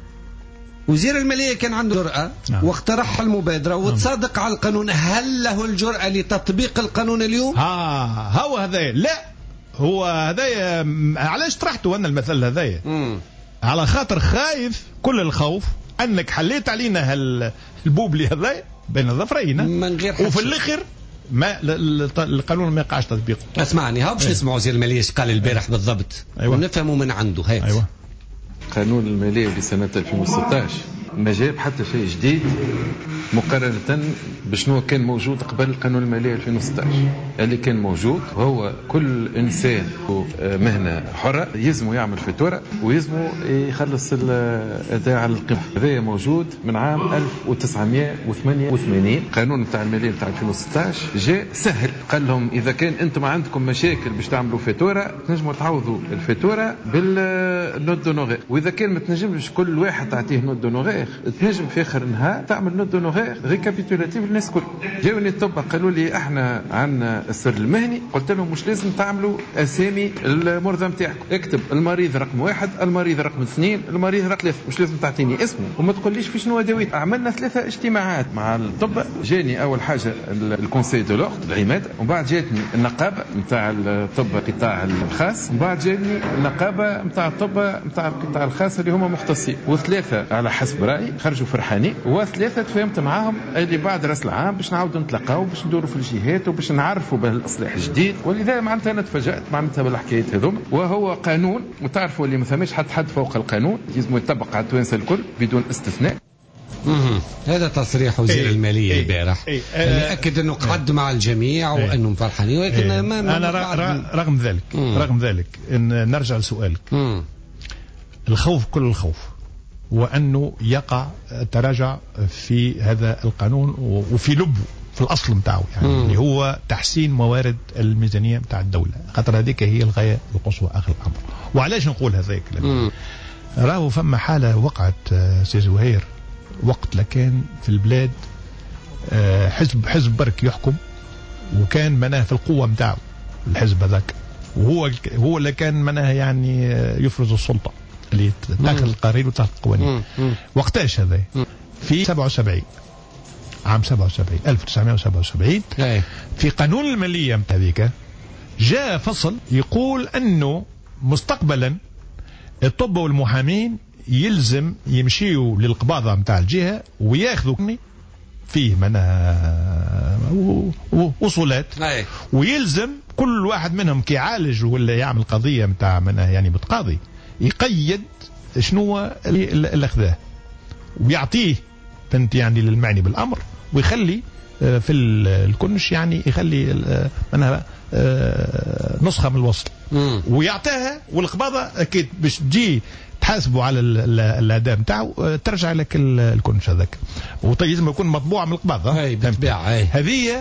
وزير الماليه كان عنده جرأة نعم. واقترح المبادره نعم. وتصادق على القانون هل له الجرأة لتطبيق القانون اليوم؟ ها هو هذا لا هو هذا علاش طرحته انا المثل هذايا على خاطر خايف كل الخوف انك حليت علينا هالبوبلي هذا بين الظفرين من غير وفي الاخر ما القانون ما يقعش تطبيقه. اسمعني ها باش أيوة. نسمعوا وزير الماليه ايش قال البارح بالضبط أيوة. ونفهموا من عنده هات ايوه قانون الماليه لسنه ألفين وستة عشر ما جاب حتى شيء جديد مقارنة بشنو كان موجود قبل قانون المالية ألفين وستة عشر. اللي كان موجود هو كل إنسان مهنة حرة يلزمه يعمل فاتورة ويلزمه يخلص الأداء على القيمة. هذا موجود من عام ألف وتسعمائة وثمانية وثمانين. قانون بتاع المالية بتاع ألفين وستة عشر جاء سهل قال لهم إذا كان أنتم عندكم مشاكل باش تعملوا فاتورة تنجموا تعوضوا الفاتورة بالنوت دونوغير، وإذا كان ما تنجمش كل واحد تعطيه نوت دونوغير تنجم في آخر النهار تعمل نوت دونوغير ريكابيتولاتيف للناس كل. جاوني الطب قالوا لي احنا عندنا السر المهني، قلت لهم مش لازم تعملوا اسامي المرضى نتاعكم، اكتب المريض رقم واحد، المريض رقم اثنين، المريض رقم ثلاثة، مش لازم تعطيني اسمه وما تقوليش في شنو ادوات. عملنا ثلاثه اجتماعات مع الطب، جاني اول حاجه الكونسي دو لوردر العماده، ومن بعد جاتني النقابه نتاع الطب القطاع الخاص، ومن بعد جاني النقابه نتاع الطب نتاع القطاع الخاص اللي هما مختصين، وثلاثه على حسب رايي خرجوا فرحانين، وثلاثه تفاهمت معاهم اللي بعد راس العام باش نعاودوا نتلاقاو باش ندوروا في الجهات وباش نعرفوا بالاصلاح الجديد. ولذا معناتها انا تفاجات معناتها بالحكايات هذوما، وهو قانون وتعرفوا اللي ما ثماش حد حد فوق القانون، لازم يطبق على التوانسه الكل بدون استثناء. هذا تصريح وزير ايه الماليه ايه البارح ايه اللي اكد انه قعد مع الجميع ايه وانهم فرحانين، ولكن ايه ما, ما انا رغم ذلك مم. رغم ذلك ان نرجع لسؤالك، مم. الخوف كل الخوف وأنه يقع تراجع في هذا القانون وفي لبه في الأصل متاعه، يعني اللي هو تحسين موارد الميزانية متاع الدولة، خاطر هذيك هي الغاية القصوى آخر الأمر. وعلاش نقول هذاك؟ راهو فما حالة وقعت سي زهير وقت لكان في البلاد حزب حزب برك يحكم، وكان مناه في القوة متاعه الحزب هذاك، وهو هو اللي كان مناه يعني يفرض السلطة اللي تاخذ القرار وتاخذ القوانين. وقتاش هذا؟ في سبعة وسبعين، عام سبعة وسبعين ألف وتسعمائة وسبعة وسبعين في قانون المالية متاع ذيك جاء فصل يقول انه مستقبلا الطب والمحامين يلزم يمشيوا للقباضة متاع الجهة وياخذوا فيه منها وصولات، ويلزم كل واحد منهم كيعالج ولا يعمل قضية متاع منها يعني بتقاضي يقيد شنو اللي اخذاه ويعطيه فهمت يعني للمعني بالامر، ويخلي في الكنش يعني يخلي منها نسخه من الوسط ويعطيها، والقباضه اكيد باش تجي تحاسبوا على الاداء نتاعو ترجع لك الكونش هذاك، ولازم يكون مطبوع من القبض. اي بالطبيعه. هذه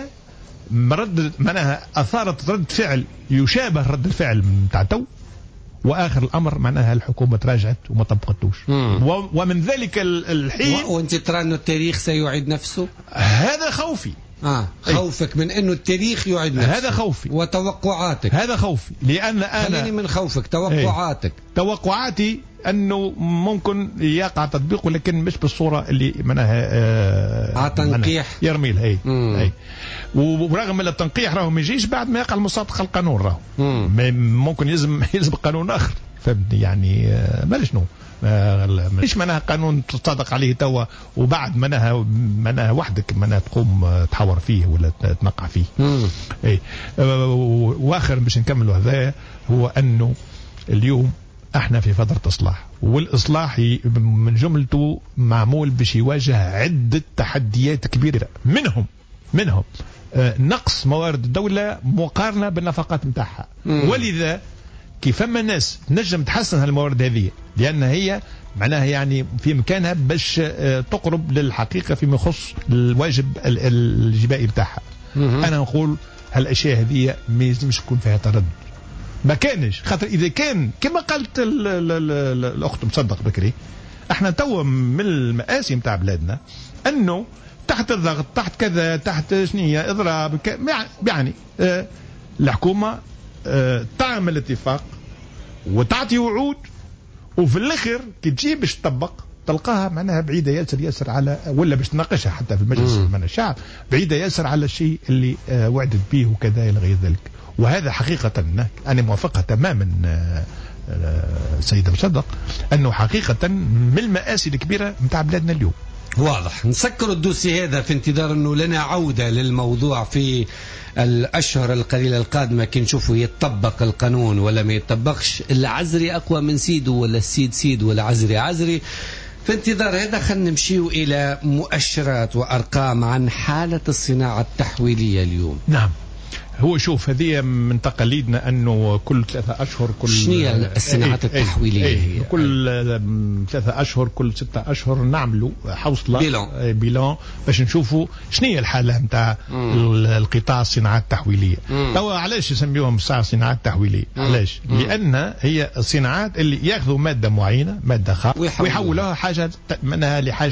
مرد معناها اثارت رد فعل يشابه رد الفعل نتاع تو، واخر الامر معناها الحكومه تراجعت وما طبقتوش، ومن ذلك الحين وانت ترى انه التاريخ سيعيد نفسه. هذا خوفي. اه خوفك من انه التاريخ يعيد نفسه. هذا خوفي. وتوقعاتك. هذا خوفي لان انا خليني من خوفك توقعاتك. ايه. توقعاتي انه ممكن يقع تطبيق ولكن مش بالصوره اللي معناها آه تنقيح يرمي لها. اي اي ورغم التنقيح راهو ما يجيش بعد ما يقع المصادقه القانون، راهو ممكن يلزم يلزم قانون اخر، فهمتني يعني. ما شنو مش معناها قانون تصادق عليه توا وبعد معناها معناها وحدك معناها تقوم تحور فيه ولا تنقع فيه. اي واخر باش نكملوا هذا هو انه اليوم احنا في فترة اصلاح، والاصلاح من جملته معمول باش يواجه عدة تحديات كبيرة، منهم منهم نقص موارد الدولة مقارنة بالنفقات نتاعها، ولذا كيف ما ناس نجم تحسن هالموارد هذه لأن هي معناها يعني في مكانها باش تقرب للحقيقة فيما يخص الواجب الجبائي بتاعها. أنا نقول هالأشياء هذه ما يلزمش يكون فيها تردد، ما كانش خاطر إذا كان كما قالت ال ال ال الأخت مصدق بكري، احنا توا من المآسي متاع بلادنا أنه تحت الضغط تحت كذا تحت شنية إضراب يعني اه الحكومة اه تعمل اتفاق وتعطي وعود وفي الاخر كي تجي باش تطبق تلقاها معناها بعيده ياسر ياسر على ولا باش تناقشها حتى في المجلس من الشعب بعيده ياسر على الشيء اللي اه وعدت به وكذا الى غير ذلك. وهذا حقيقه انا موافقه تماما اه سيدة مصدق انه حقيقه من المآسي الكبيره نتاع بلادنا اليوم. واضح. نسكر الدوسي هذا في انتظار انه لنا عودة للموضوع في الاشهر القليلة القادمة كي نشوفوا يتطبق القانون ولا ما يتطبقش. العزري اقوى من سيده ولا السيد سيد ولا عزري عزري. في انتظار هذا خلينا نمشيو الى مؤشرات وارقام عن حالة الصناعة التحويلية اليوم. نعم. هو شوف هذه من تقاليدنا انه كل ثلاثة اشهر كل شنو هي الصناعات ايه التحويليه؟ ايه ايه كل ثلاثة اشهر كل ستة اشهر نعملوا حوصله بيلون بيلون باش نشوفوا شنو هي الحاله نتاع القطاع الصناعات التحويليه. توا علاش يسميوهم الصناعات التحويليه؟ علاش؟ لان هي الصناعات اللي ياخذوا ماده معينه ماده خام ويحولوها حاجه منها لحاجه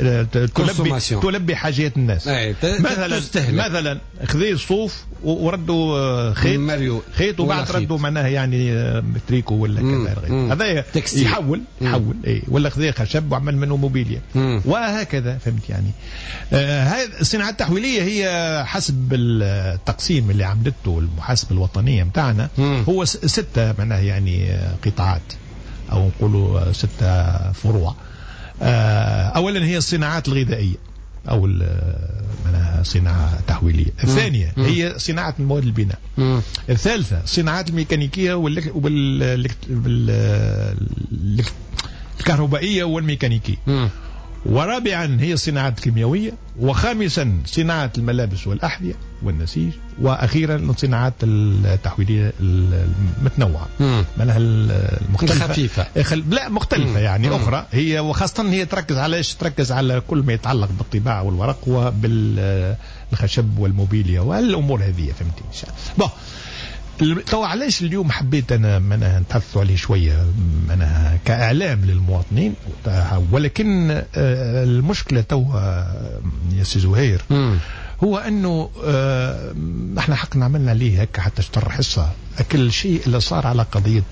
تلبي تلبي حاجات الناس. مثلا مثلا خذي الصوف وردوا خيط خيط وبعد ردوا معناها يعني تريكو ولا كذا هذا يحول يحول اي ولا خذي خشب وعمل منه موبيليا وهكذا فهمت يعني. آه هذه الصناعات التحويليه هي حسب التقسيم اللي عملته المحاسبه الوطنيه متاعنا هو ستة معناها يعني قطاعات او نقولوا ستة فروع. آه اولا هي الصناعات الغذائيه او معناها صناعه تحويليه. الثانيه هي صناعه المواد البناء. الثالثه صناعات الميكانيكيه والكهربائيه والميكانيكيه. ورابعا هي الصناعات الكيميائيه. وخامسا صناعه الملابس والاحذيه والنسيج. واخيرا الصناعات التحويليه المتنوعه مالها المختلفه خفيفه لا مختلفه يعني مم. اخرى هي وخاصه هي تركز على ايش؟ تركز على كل ما يتعلق بالطباعه والورق وبالخشب والموبيليا والامور هذه فهمتي. بون تو علاش اليوم حبيت انا انا نتحدثوا عليه شويه انا كاعلام للمواطنين ولكن المشكله تو يا سي زهير هو انه اه احنا حقنا عملنا عليه هكا حتى اشتر حصه كل شيء اللي صار على قضيه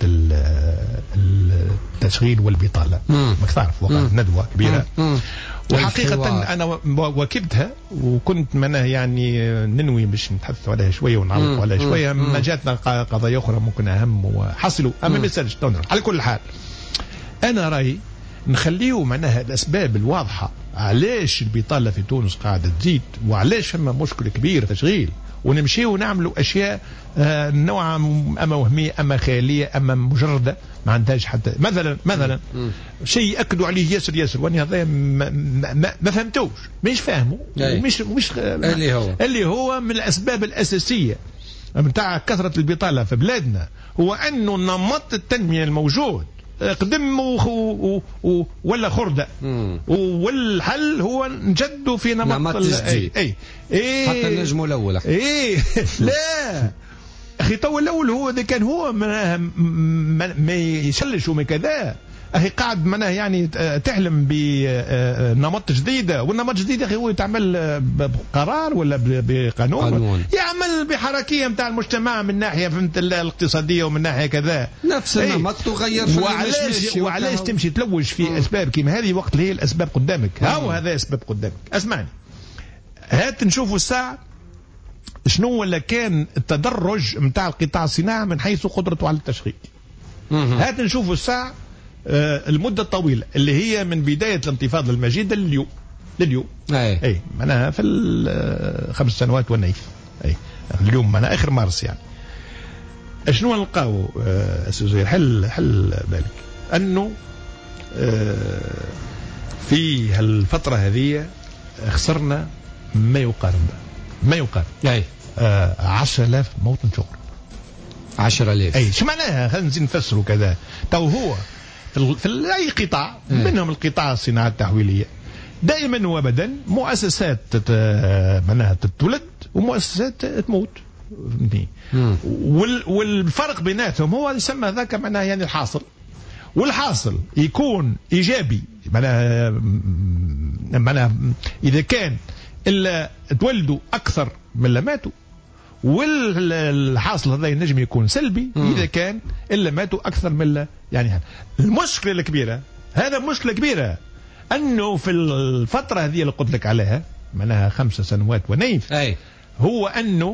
التشغيل والبطاله ماك تعرف وقعت ندوه كبيره مم. وحقيقه انا واكبتها وكنت منها يعني ننوي باش نتحدثوا عليها شويه ونعرفوا عليها شويه ما جاتنا قضايا اخرى ممكن اهم وحصلوا اما ما يسالش على كل حال انا رايي نخليه معناها الاسباب الواضحه علاش البطاله في تونس قاعده تزيد وعلاش فما مشكل كبير تشغيل ونمشيو ونعملوا اشياء آه نوعا اما وهميه اما خياليه اما مجرده ما عندهاش حتى مثلا مثلا شيء اكدوا عليه ياسر ياسر واني هذا ما, ما, ما فهمتوش مش فاهمه ومش مش اللي هو اللي هو من الاسباب الاساسيه نتاع كثره البطاله في بلادنا هو انه نمط التنميه الموجود قدم و... و... ولا خردة، والحل هو نجدوا في نمط, نمط جديد. اي اي حتى النجم الاول اي لا اخي تو الاول هو اذا كان هو ما, ما, ما يشلش وما كذا اخي قاعد منه يعني تحلم بنمط جديده، والنمط جديد اخي هو يتعمل بقرار ولا بقانون قانون. يعمل بحركيه نتاع المجتمع من ناحيه فهمت الاقتصاديه ومن ناحيه كذا نفس النمط تغير في وعلاش وعلاش تمشي تلوج في اسباب كيما هذه وقت اللي هي الاسباب قدامك. هاو هذا اسباب قدامك. اسمعني هات نشوفوا الساعه شنو ولا كان التدرج نتاع القطاع الصناعي من حيث قدرته على التشغيل. هات نشوفوا الساعه المدة الطويلة اللي هي من بداية الانتفاضة المجيدة لليوم لليوم أي أي معناها في الخمس سنوات والنيف أي اليوم معناها آخر مارس يعني شنو نلقاو أستاذ زهير حل حل بالك أنه في هالفترة هذه خسرنا ما يقارب ما يقارب أي عشرة آلاف موطن شغل عشرة آلاف أي شو معناها خلينا نزيد نفسروا كذا تو هو في, في أي قطاع منهم القطاع الصناعة التحويلية دائما وابدا مؤسسات منها تتولد ومؤسسات تموت وال والفرق بيناتهم هو يسمى ذاك معناها يعني الحاصل، والحاصل يكون إيجابي معناها معناها إذا كان إلا تولدوا أكثر من اللي ماتوا، والحاصل هذا النجم يكون سلبي إذا كان إلا ماتوا أكثر من يعني. المشكلة الكبيرة هذا مشكلة كبيرة أنه في الفترة هذه اللي قلت لك عليها معناها خمسة سنوات ونيف أي. هو أنه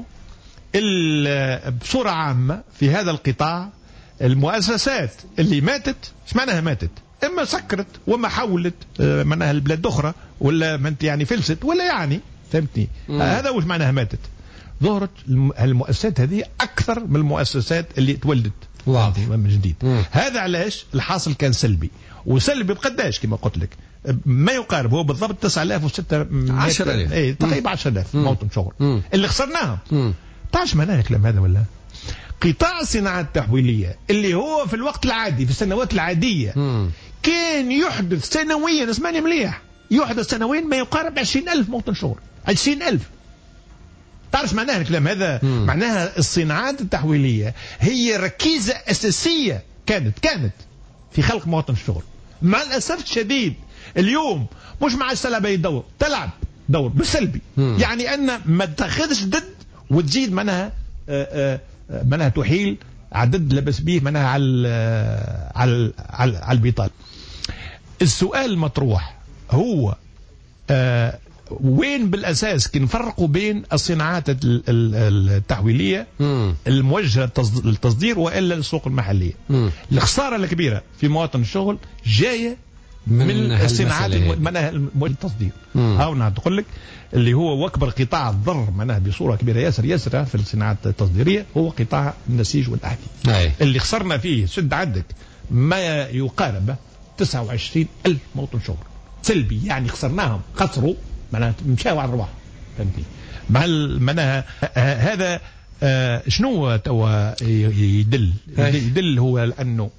بصورة عامة في هذا القطاع المؤسسات اللي ماتت ايش معناها ماتت؟ إما سكرت وما حولت معناها البلاد أخرى ولا منت يعني فلست ولا يعني فهمتني. هذا وش معناها ماتت؟ ظهرت المؤسسات هذه أكثر من المؤسسات اللي تولدت من جديد. مم. هذا علاش الحاصل كان سلبي، وسلبي بقداش كما قلت لك ما يقارب هو بالضبط تسعة آلاف وستة عشرة آلاف اي تقريبا عشرة آلاف موطن شغل مم. اللي خسرناهم. تعرف معناها الكلام هذا ولا؟ قطاع الصناعة التحويلية اللي هو في الوقت العادي في السنوات العادية مم. كان يحدث سنويا اسمعني مليح يحدث سنويا ما يقارب عشرين ألف موطن شغل عشرين ألف. تعرف معناها الكلام هذا؟ مم. معناها الصناعات التحويلية هي ركيزة أساسية كانت كانت في خلق مواطن الشغل. مع الأسف الشديد اليوم مش مع السلبة يدور تلعب دور بالسلبي. مم. يعني أن ما تاخذش ضد وتزيد منها منها تحيل عدد لبس به منها على على على, على البطال. السؤال المطروح هو آه وين بالأساس كي نفرقوا بين الصناعات التحويلية مم. الموجهة للتصدير وإلا للسوق المحلية. مم. الخسارة الكبيرة في مواطن الشغل جاية من, من الصناعات منها الموجهة للتصدير. هاو نعم تقول لك اللي هو وكبر قطاع الضر منها بصورة كبيرة ياسر ياسر في الصناعات التصديرية هو قطاع النسيج والأحذية اللي خسرنا فيه سد عندك ما يقارب تسعة وعشرين ألف موطن شغل سلبي يعني خسرناهم خسروا معناها مشاو على الرواح فهمتني. مع معناها هذا آه شنو توا يدل يدل هو لأنه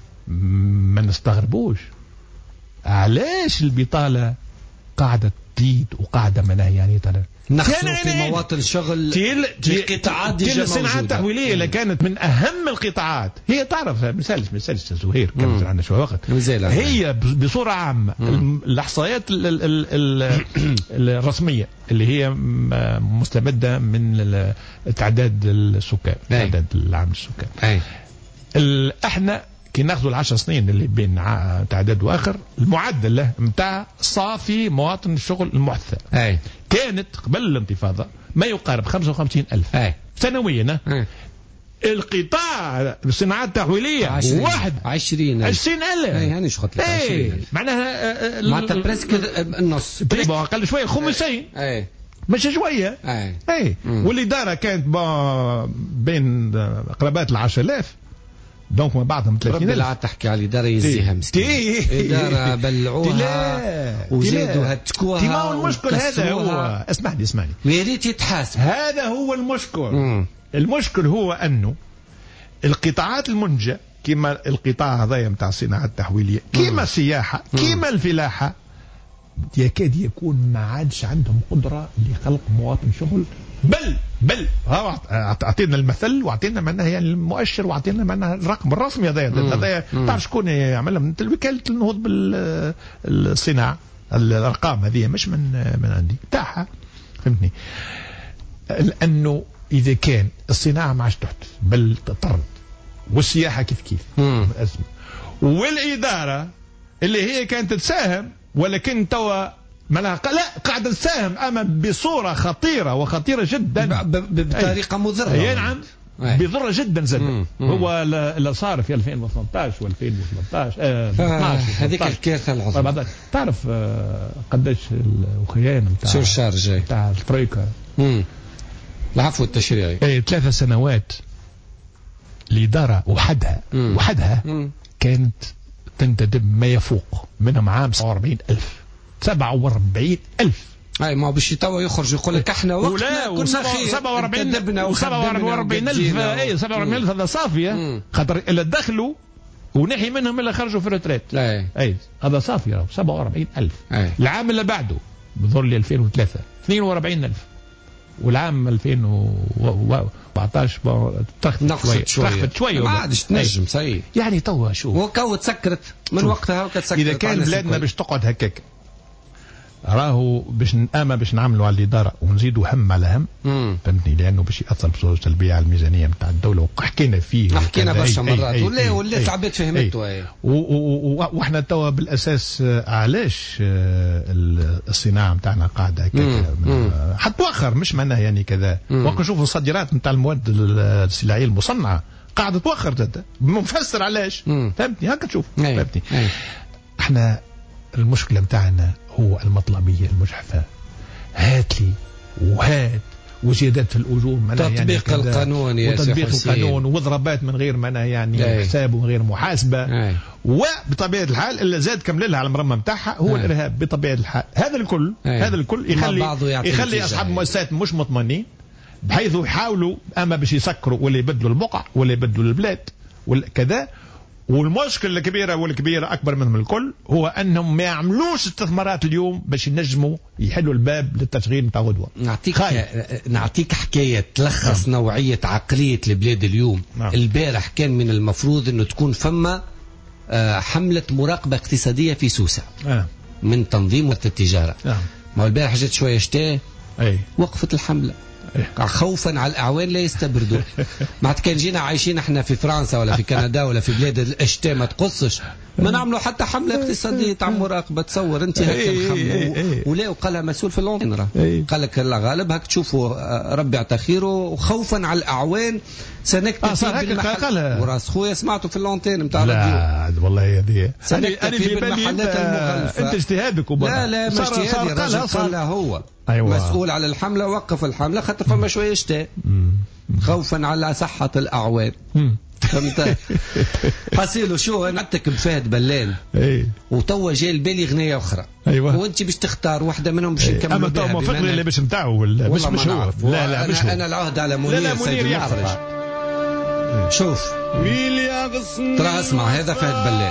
ما نستغربوش علاش البطالة قاعدة تزيد وقاعدة منها يعني ترى نخسر في مواطن الشغل في قطاعات ديجا الصناعات التحويلية اللي كانت من أهم القطاعات هي تعرف مثال مثال زهير كان عندنا شوية وقت هي بصورة عامة الإحصائيات الرسمية اللي هي مستمدة من تعداد السكان تعداد العام السكان. احنا كي ناخذوا العشر سنين اللي بين تعداد واخر المعدل له متاع صافي مواطن الشغل المحثى أي. كانت قبل الانتفاضة ما يقارب خمسة وخمسين ألف أي. سنويا. القطاع الصناعات التحويلية عشرين. واحد عشرين عشرين ألف يعني شو قلت لك عشرين معناها معناتها بريسك النص أقل شوية خمسين مش شوية أي. أي. والإدارة كانت بين قرابات العشر آلاف دونك ما بعضهم ثلاثين ألف. ربي تحكي على الإدارة يزيها مسكين إدارة بلعوها وزادوا هتكوها ما هو المشكل هذا هو اسمعني اسمعني يا ريت يتحاسب هذا هو المشكل. مم. المشكل هو أنه القطاعات المنتجة كيما القطاع هذايا نتاع الصناعه التحويليه كيما السياحه كيما الفلاحه يكاد يكون ما عادش عندهم قدره لخلق مواطن شغل. بل بل اعطينا المثل واعطينا معناها يعني المؤشر واعطينا معناها الرقم الرسمي هذايا هذايا تعرف شكون يعملها من وكاله النهوض بالصناعه. الارقام هذه مش من من عندي تاعها فهمتني. لانه اذا كان الصناعه ما عادش تحدث بل تطرد والسياحه كيف كيف الازمه والاداره اللي هي كانت تساهم ولكن توا مالها لا قاعده تساهم اما بصوره خطيره وخطيره جدا بطريقه مضره. اي نعم بضره جدا زاد. هو اللي صار في ألفين وثمانية عشر و2013 آه هذيك الكارثه العظمى. تعرف آه قداش الخيانه نتاع شو الشهر الجاي نتاع الترويكا العفو التشريعي. اي ثلاثة سنوات الاداره وحدها مم. وحدها مم. كانت تنتدب ما يفوق منهم عام سبعة وأربعين ألف سبعة وأربعين ألف. اي ما باش توا يخرج يقول لك احنا وقتنا كنا خير سبعة وأربعين ألف. اي سبعة وأربعين ألف هذا صافيه خاطر الا دخلوا ونحي منهم اللي خرجوا في الريتريت. اي هذا صافي سبعة وأربعين ألف. العام اللي بعده بظل لي ألفين وثلاثة اثنين وأربعين ألف والعام ألفين وأربعطاش نقصت شويه تخفت شويه ما عادش تنجم صحيح يعني توا شوف وكو تسكرت من وقتها وكتسكرت. اذا كان بلادنا باش تقعد هكاك راهو باش اما باش نعملوا على الاداره ونزيدوا هم على هم فهمتني لانه باش ياثر بصوره سلبيه على الميزانيه نتاع الدوله وحكينا فيه حكينا برشا مرات ولا ولا العباد فهمته. واحنا توا بالاساس علاش الصناعه نتاعنا قاعده هكاك حتوخر مش معناها يعني كذا. وقت نشوفوا الصادرات نتاع المواد السلعيه المصنعه قاعده توخر زاد مفسر علاش فهمتني هكا تشوف فهمتني. احنا المشكله نتاعنا هو المطلبيه المجحفه هات لي وهات وزيادات في الاجور تطبيق يعني القانون يا وتطبيق القانون وضربات من غير معناها يعني أي. حساب ومن غير محاسبه أي. وبطبيعه الحال اللي زاد كمل لها على المرمى نتاعها هو أي. الارهاب بطبيعه الحال. هذا الكل أي. هذا الكل يخلي يخلي اصحاب المؤسسات مش مطمئنين بحيث يحاولوا اما باش يسكروا ولا يبدلوا البقع ولا يبدلوا البلاد ولا كذا. والمشكلة الكبيرة والكبيرة أكبر منهم الكل هو أنهم ما يعملوش استثمارات اليوم باش ينجموا يحلوا الباب للتشغيل نتاع غدوة. نعطيك نعطيك حكاية تلخص نعم. نوعية عقلية البلاد اليوم. نعم. البارح كان من المفروض أنه تكون فما حملة مراقبة اقتصادية في سوسة نعم. من تنظيم التجارة نعم. ما البارح جت شوية شتاء وقفت الحملة خوفا على الاعوان لا يستبردوا. ما كان جينا عايشين احنا في فرنسا ولا في كندا ولا في بلاد الشتاء ما تقصش ما نعملوا حتى حمله اقتصاديه تاع مراقبه. تصور انت هكا الحمله ولا وقالها مسؤول في اللونتين قال لك لا غالب هك تشوفوا ربي يعطى خيره وخوفا على الاعوان سنكتفي آه بالمحل. وراس خويا سمعته في اللونتين نتاع الراديو. لا والله هذه سنكتفي بالمحلات المغلفه. انت اجتهادك وبرا. لا لا مش اجتهادي الرجل قالها هو أيوة. مسؤول على الحملة وقف الحملة خاطر فما شوية شتاء خوفا على صحة الأعوان. فهمت حسيلو شو نعتك بفهد بلال وتوا جاي البالي غنية أخرى أيوة. وأنت باش تختار واحدة منهم باش نكمل أما تو موافق لي اللي باش نتاعو ولا مش مش هو. لا لا مش هو. أنا العهد على منير سيد المخرج. شوف ترى اسمع هذا فهد بلال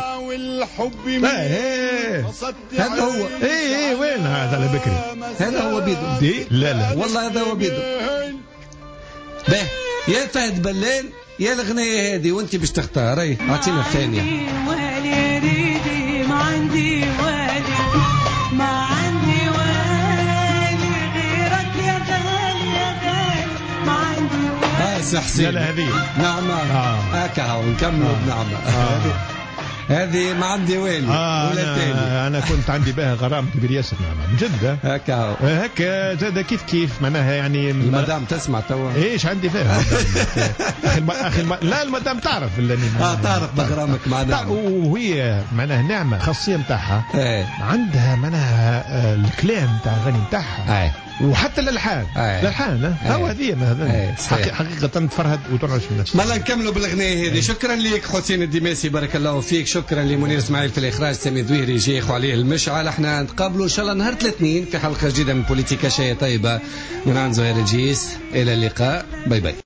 هذا هو ايه ايه وين هذا البكري هذا هو بيدو دي لا لا والله هذا هو بيدو به يا فهد بلال يا الغنية هذه وانت باش تختار. اي اعطينا الثانية. والي ريدي ما عندي والي ما عندي والي غيرك يا غالي يا غالي ما عندي والي. اه سي حسين لا لا هذه نعمة هكا هاو نكملوا بنعمة. هذه ما عندي والي آه ولا أنا, تاني. انا كنت عندي بها غرام كبير ياسر نعم من جد هكا هكا زاد كيف كيف معناها يعني المدام تسمع توا ايش عندي فيها اخي الم... اخي الم... لا المدام تعرف اه تعرف بغرامك معناها وهي معناها نعمه خاصيه نتاعها عندها معناها الكلام نتاع الغني نتاعها وحتى الالحان الالحان هو هذه حقيقه تفرهد وتنعش الناس. مالا نكملوا بالاغنيه هذه. شكرا لك حسين الدماسي بارك الله فيك. شكرا لمنير اسماعيل في الاخراج سامي ذويري جيخ وعليه المشعل. احنا نتقابلوا ان شاء الله نهار الاثنين في حلقه جديده من بوليتيكا شاي طيبه من عند زهير الجيس. الى اللقاء باي باي.